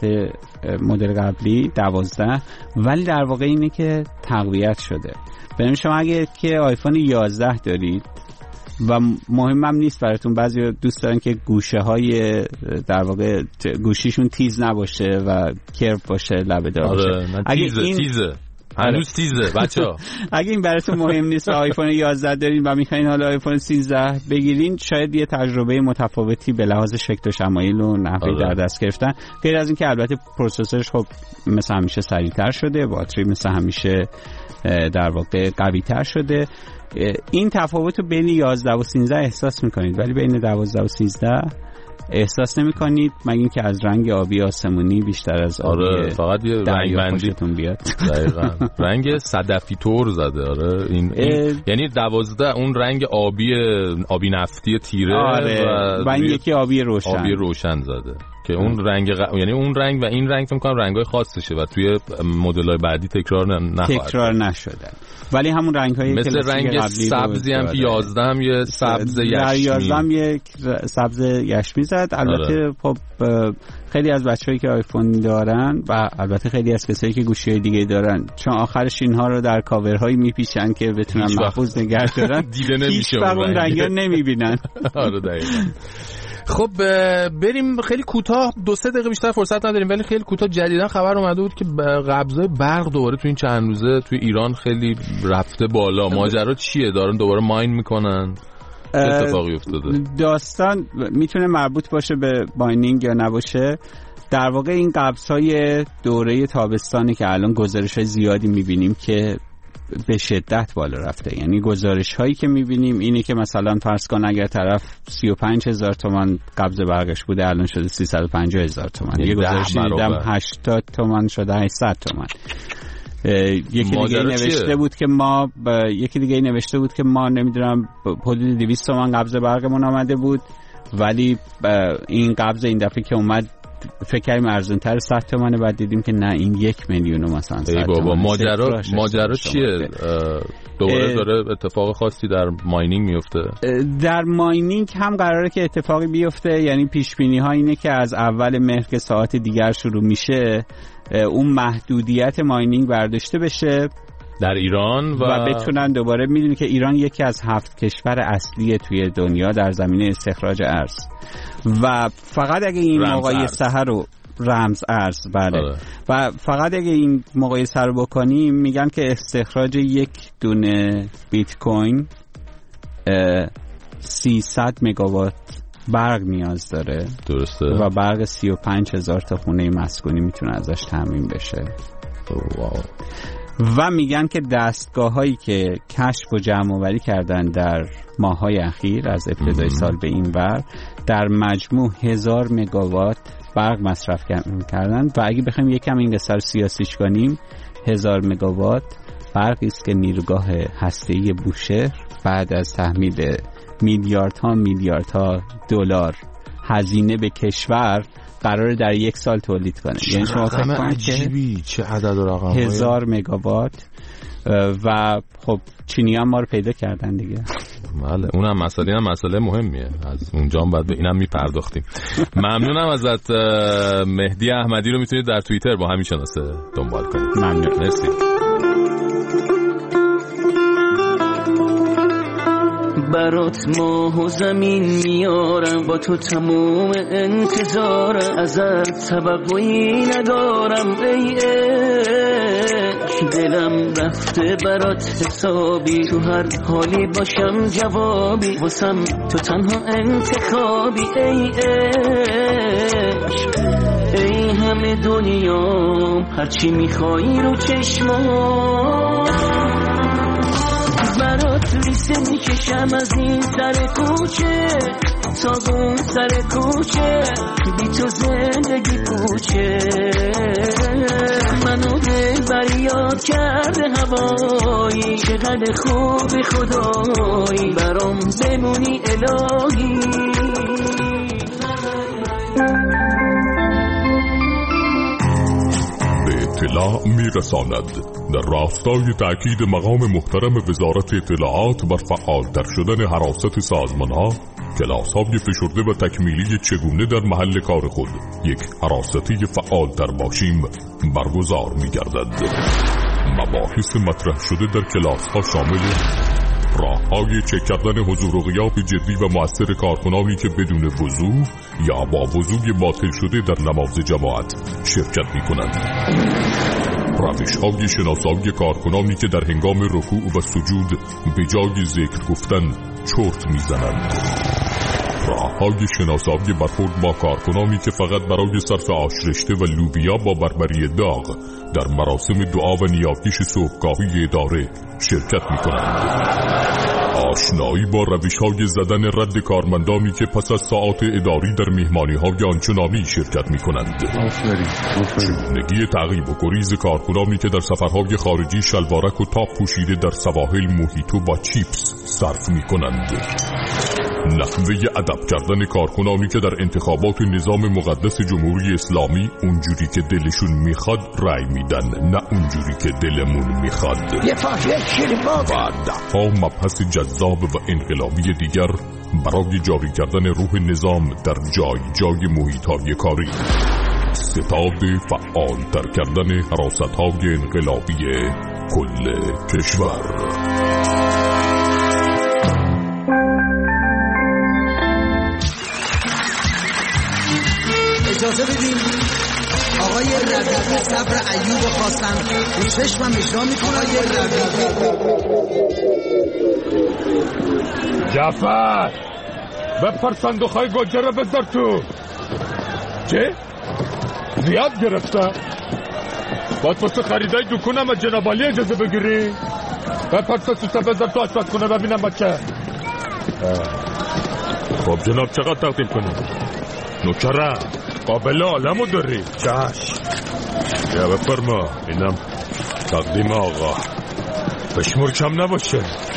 مدل قبلی دوازده، ولی در واقع اینه که تقویت شده. بریم شما اگه که آیفون یازده دارید و مهمم نیست براتون، بعضی دوست دارن که گوشه های در واقع گوشیشون تیز نباشه و کرب باشه، لبه دار باشه. آره اگه تیزه این... تیزه هنوز تیزه بچه‌ها. اگه این براتون مهم نیست و آیفون یازده دارین و میخواین حالا آیفون سیزده بگیرین، شاید یه تجربه متفاوتی به لحاظ شکل و شمایل و نحوه در دست گرفتن، غیر از این که البته پروسسورش خب مثل همیشه سریعتر شده، باتری مثل همیشه در واقع قوی تر شده. این تفاوت رو بین یازده و سیزده احساس میکنید، ولی بین دوازده و سیزده احساس نمی کنید، مگه اینکه از رنگ آبی آسمونی بیشتر از آبی. آره فقط یه رنگ بندیتون بیاد. دقیقاً رنگ صدفی طور زده. آره این, این یعنی دوازده اون رنگ آبی آبی نفتی تیره. آره. و, و این یکی آبی روشن آبی روشن زده که اون رنگ غ... یعنی اون رنگ و این رنگ فکر کنم رنگای خاصشه و توی مدل‌های بعدی تکرار نخواهد تکرار نشده، ولی همون رنگ‌های مثل رنگ سبزی هم که یازده هم یه سبز یشمی، یازده هم یک سبز یشمی زد. البته خب خیلی از بچه‌هایی که آیفون دارن و البته خیلی از کسایی که گوشی‌های دیگه دارن، چون آخرش اینها رو در کاورهایی میپیچن که بتونن محفوظ نگه دارن، دیده نمیشه اون رنگا نمیبینن. آره دقیقاً. خب بریم خیلی کوتاه، دو سه دقیقه بیشتر فرصت نداریم، ولی خیلی کوتاه جدیدا خبر اومده بود که قبضای برق دوباره تو این چند روزه تو ایران خیلی رفته بالا. ماجرا چیه؟ دارن دوباره ماین میکنن؟ چه اتفاقی افتاده؟ داستان میتونه مربوط باشه به ماینینگ یا نباشه. در واقع این قبض‌های دوره تابستانی که الان گزارش‌های زیادی می‌بینیم که به شدت بالا رفته، یعنی گزارش هایی که میبینیم اینه که مثلا فرض کن اگر طرف سی و پنج هزار تومان قبض برقش بوده الان شده سیصد و پنجاه هزار تومان، یه گزارشی دیدم هشتاد تومان شده هشتصد تومان. یکی دیگه نوشته بود که ما ب... یکی دیگه نوشته بود که ما نمیدونم حدود دویست تومان قبض برقمون آمده بود، ولی این قبض این دفعه که اومد فکر کردیم ارزون تر صد تومانه، بعد دیدیم که نه این یک میلیون مثلا صد تومان. ماجرا ماجرا چیه؟ دوباره داره اتفاق خاصی در ماینینگ میفته؟ در ماینینگ هم قراره که اتفاقی بیفته، یعنی پیش بینی ها اینه که از اول مهر که ساعت دیگر شروع میشه اون محدودیت ماینینگ برداشته بشه در ایران و, و بتونن دوباره، میدونی که ایران یکی از هفت کشور اصلی توی دنیا در زمینه استخراج ارز و فقط اگه این مقایسه رو رمز ارز بله آره. و فقط اگه این مقایسه رو بکنیم میگن که استخراج یک دونه بیت کوین سیصد مگاوات برق نیاز داره. درسته. و برق سی و پنج هزار تا خونه مسکونی میتونه ازش تامین بشه. واو. و میگن که دستگاه هایی که کشف و جمع آوری کردن در ماه‌های اخیر از ابتدای سال به این ور در مجموع هزار مگاوات برق مصرف کردن و اگه بخوایم یکم این قصه رو سیاسیش کنیم، هزار مگاوات برقی است که نیروگاه هسته‌ای بوشهر بعد از تحمیل میلیاردها میلیاردها دلار هزینه به کشور قراره در یک سال تولید کنه. یعنی شما فکر کنید که چه عدد و رقم هزار مگاوات و خب چینی هم ما رو پیدا کردن دیگه. بله اونم مسئله هم مسئله مهمیه، از اونجا هم باید به اینم میپرداختیم. ممنونم ازت مهدی احمدی رو میتونید در توییتر با همین شناسه دنبال کنید. ممنون. مرسی. برات ماه و زمین میارم، با تو تموم انتظارم، ازت توقعی ندارم ای عشق، دلم رفته برات حسابی، تو هر حالی باشم جوابی، واسم تو تنها انتخابی ای عشق، ای همه دنیام هرچی میخوایی رو چشمام، برات لیسته میکشم از این سر کوچه تا اون سر کوچه، بی تو زندگی کوچه، منو دل بریاد کرده هوایی، چقدر خوب خدایی، برام بمونی الهی. اطلاع میرساند در راستای تأکید مقام محترم وزارت اطلاعات بر فعالتر شدن حراست سازمان‌ها، کلاس‌های فشرده و تکمیلی چگونه در محل کار خود یک حراستی فعالتر باشیم برگزار می‌گردد. مباحث مطرح شده در کلاس‌ها شامل راه‌های چک کردن حضور و غیاب جدی و مؤثر کارکنانی که بدون وضوح یا با وضوح باطل شده در نماز جماعت شرکت می‌کنند، روش‌های شناسایی کارکنانی که در هنگام رکوع و سجود به جای ذکر گفتن چرت می‌زنند، راه‌های شناسایی برخورد با کارکنانی که فقط برای صرف آش رشته و لوبیا با بربری داغ در مراسم دعا و نیاکیش صبحگاهی اداره شرکت می‌کنند، آشنایی با روش‌های زدن رد کارمندانی که پس از ساعات اداری در مهمانی‌های آنچنانی شرکت می‌کنند، چگونگی تعقیب و گریز کارکنانی که در سفرهای خارجی شلوارک و تاپ پوشیده در سواحل موهیتو با چیپس صرف می‌کنند، نحوه ادب کردن کارکنانی که در انتخابات نظام مقدس جمهوری اسلامی اونجوری که دلشون میخواد رای میدن، نه اونجوری که دلمون میخواد، و ده‌ها مبحث جذاب و انقلابی دیگر برای جاری کردن روح نظام در جای جای محیط‌های کاری، ستاد فعال‌تر کردن حراست‌های انقلابی کل کشور. اجازه بدیم آقای ربیعی صبر ایوب خواستن رو چشمم اجرا میکنه. آقای ربیعی جعفر بپر صندوقهای گوجه رو بذار تو. چه؟ زیاد گرفتم باید پس خریدای دکونم از جناب عالی اجازه بگیری. بپر سوسه بذار تو آشپز کنه ببینم بچه. خب جناب چقدر تقدیم کنیم؟ نوکرم قابل عالمو داری؟ چشم یا بفرما. اینم تقدیم آقا، بشمور کم نباشه.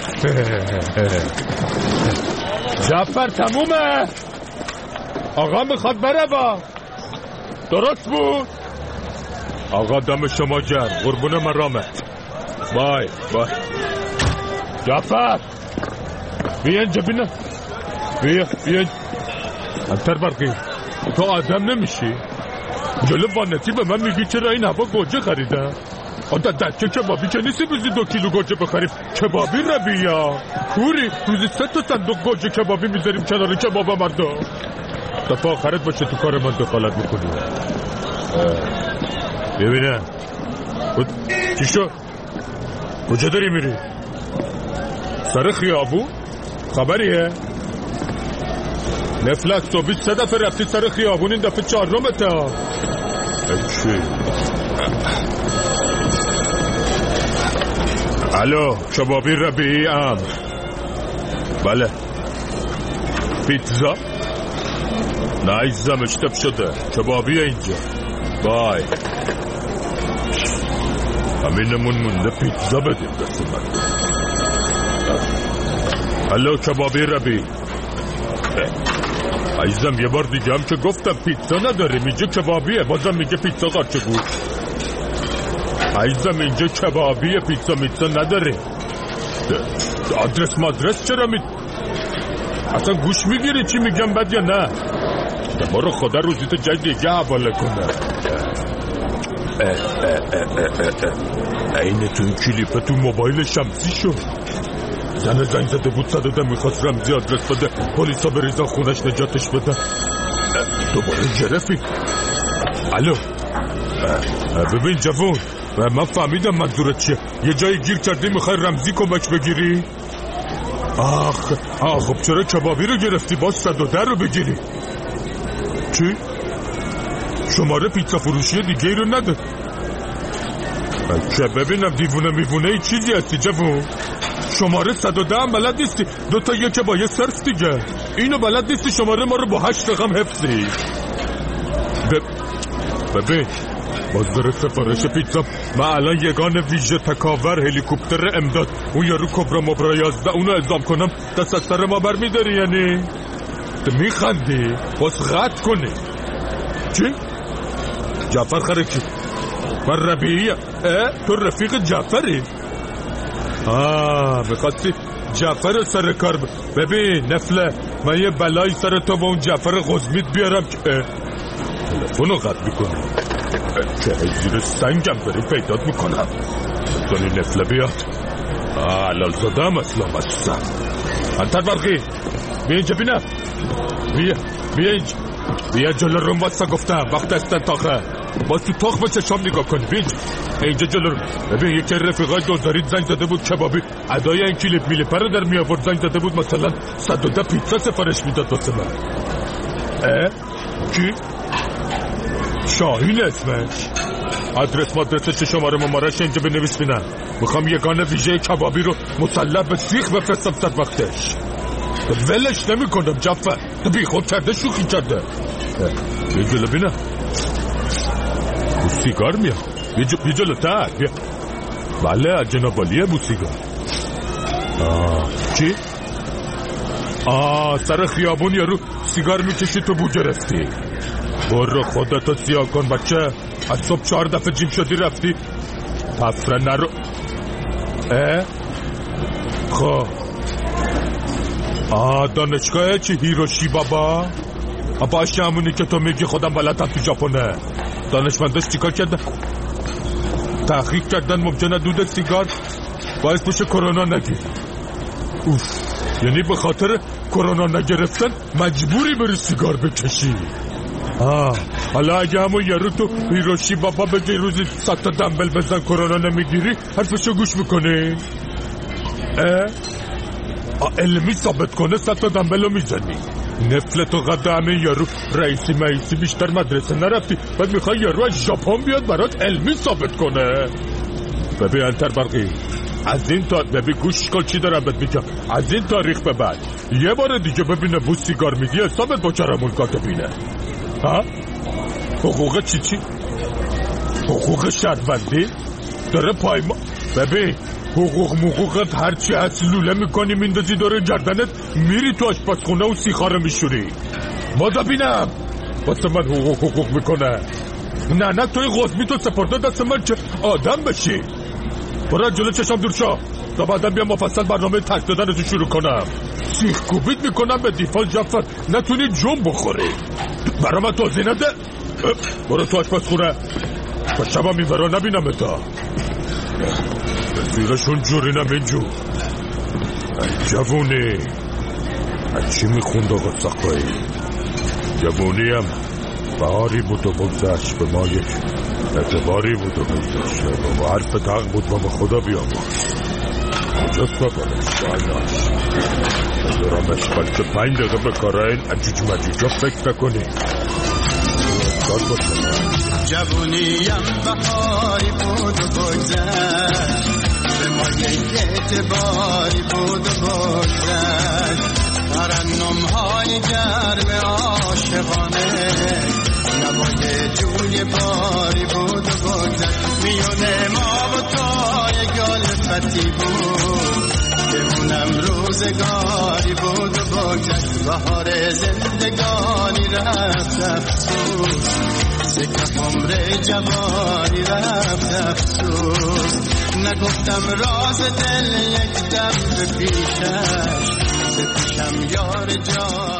جعفر تمومه، آقا میخواد بره. با درست بود آقا، دم شما جر، قربون مرامت. بای بای. جعفر بیا اینجا، بینه بیا بیا. انتر برقی تو آدم نمیشی؟ جلو وانتی به من میگی چرا این هوا گوجه خریدن؟ آنتا دکه کبابی که نیستی روزی دو کیلو گوجه بخریم. کبابی ربیا کوری، روزی سه تا صندوق گوجه کبابی میذاریم کنار کباب مردا. دفعه آخرت باشه تو کار من دخالت میکنی. ببینم چی شد؟ کجا داری میری؟ سر خیابون؟ خبریه؟ نفلک صبحی سه دفعه رفتی سر خیابون، این دفعه چهار رومته. چی؟ الو کبابی ربیعی ام. بله پیتزا؟ نه عزیزم اشتب شده، کبابی اینجا. بای همینمون مونده پیتزا بدیم دست من. الو کبابی ربیعی. عزیزم یه بار دیگه هم که گفتم پیتزا نداریم اینجا، کبابیه. بازم میگه پیتزا قارچه بود. عزیزم اینجا کبابیه، پیتزا میتزا نداریم. آدرس مادرس چرا می اصلا گوش میگیری چی میگم بد یا نه؟ ما رو خدا روزیت جای دیگه حواله کنه. اینه تو این کلیپه تو موبایل شمسی شد. زن زنگ زده بود صداده میخواست رمزی آدرس بده، پلیسا بریزن خونش نجاتش بدن. دوباره گرفتی. الو ببین جوون، من فهمیدم منظورت چیه. یه جایی گیر کردی میخوای رمزی کمک بگیری؟ آخ آخ خب چرا کبابی رو گرفتی؟ باز صد و ده رو بگیری. چی؟ شماره پیتزا فروشی دیگه ای رو نداد؟ چه ببینم دیوونه میوونه ای چیزی هستی جوون؟ شماره صد و ده هم بلد نیستی؟ دوتا یه که با یه صرف دیگه. اینو بلد نیستی شماره ما رو با هشت رقم حفظی. ب... ببین باز داره سفارش پیتزا. من الان یگان ویژه تکاور هلیکوپتر امداد اون یارو کبرا مبرا یازده اونو اعزام کنم دست از سر ما بر میداری یعنی؟ میخندی؟ باز غط کنی. چی؟ جعفر خرکی من ربیعی. اه؟ تو رفیق جعفری؟ آه میخواستی جعفر سر کار ب... ببین نفله من یه بلایی سر تو و اون جعفر غزمیت بیارم که تلفنو قطع میکنم که زیر سنگم بری پیدات میکنم. دانی نفله بیاد. آه علال زاده هم اسلام هستم. انتر برقی بیا اینجا بینم. بیا بیا اینجا بیا جلو روم واسه گفتم وقت استنطاقه. باز تو تخم چشام نگاه کن. بیا اینجا جلو روم. ببین یکی رفیقای دوزارید زنگ زده بود کبابی ادای این کلیپ میلیپر رو در می آورد. زنگ زده بود مثلا صد و ده پیتزا سفارش میداد واسه من. اه؟ کی؟ شاهین اسمش. آدرس مادرسش شماره ممارش اینجا بنویس بینم. میخوام یگان ویژه کبابی رو مسلح به سیخ بفرستم سر وقتش. ولش نمی کنم جعفر. تو بی خود کرده شوخی کرده. بیا جلو بینم. بو سیگار میاد. بیا جلو تر بیا. بله جناب عالیه بو سیگار. آه چی؟ آه سر خیابون یارو سیگار میکشی تو بو گرفتی. برو خودتو سیاه کن بچه. از صبح چهار دفعه جیم شدی رفتی تفره نرو. اه خب آه دانشگاه چی هیروشی بابا؟ باشه همونی که تو میگی خودم بلدم تو ژاپنه. دانشمنداش چیکار کردن؟ تحقیق کردن ممکنه دود سیگار باعث بشه کرونا نگیری. اوف یعنی به خاطر کرونا نگرفتن مجبوری بری سیگار بکشی. آه حالا اگه همون یارو تو هیروشی بابا بگی روزی صد تا دنبل بزن کرونا نمیگیری حرفشو گوش میکنی؟ اه؟ آه علمی ثابت کنه صد تا دنبل رو میزنی. نفل تو قدمه یارو رئیسی مئیسی بیشتر مدرسه نرفتی بعد میخوای یارو از ژاپن بیاد برات علمی ثابت کنه. ببین انتر برقی از این تا ببین گوش کن چی دارم بهت میگم. از این تاریخ به بعد یه بار دیگه ببینه بو سیگار میدی حسابت با کرمون کاتبینه. ها؟ حقوق چی چی؟ حقوق شهروندی؟ داره پایما ببین حقوق موقوقت هرچی هست لوله میکنی میندازی داره گردنت میری تو آشپزخونه و سیخاره میشوری. بادا بینم واسه من حقوق حقوق میکنه. نه نه توی غزمی تو سپرده دست من که آدم بشی. برای جلو چشم دور شا تا بعدم بیا مفصل برنامه تک دادن رو شروع کنم. سیخ کوبیت میکنم به دیفال جعفر نتونی جون بخوری. برای من توضیح نده. برو تو آشپزخونه تا شبم این برا نبینم اتا زیرشون جورینم اینجور. جوونی چی میخوند آقا سقایی؟ جوونی هم بهاری بود و بگذشت به ما یک اعتباری بود و بگذشت و حرف تق بود و به خدا بیاماز کجاست بابانش بایناش دارمش بلکه پنج دقیقه به کاره این عجوج مجوجا فکر نکنی. جوونیم بهاری بود و بگذشت به که باری بود و بگذشت، ترنم های گرم عاشقانه، نوای جوی باری بود و بگذشت. میونه ما و تو یک الفتی بود، بمونم روزگاری بود و بگذشت. بهار زندگانی رفت افسوس، سکف عمر جوانی رفت افسوس. نگفتم راز دل یک دم به پیشش، به پیشم یار جان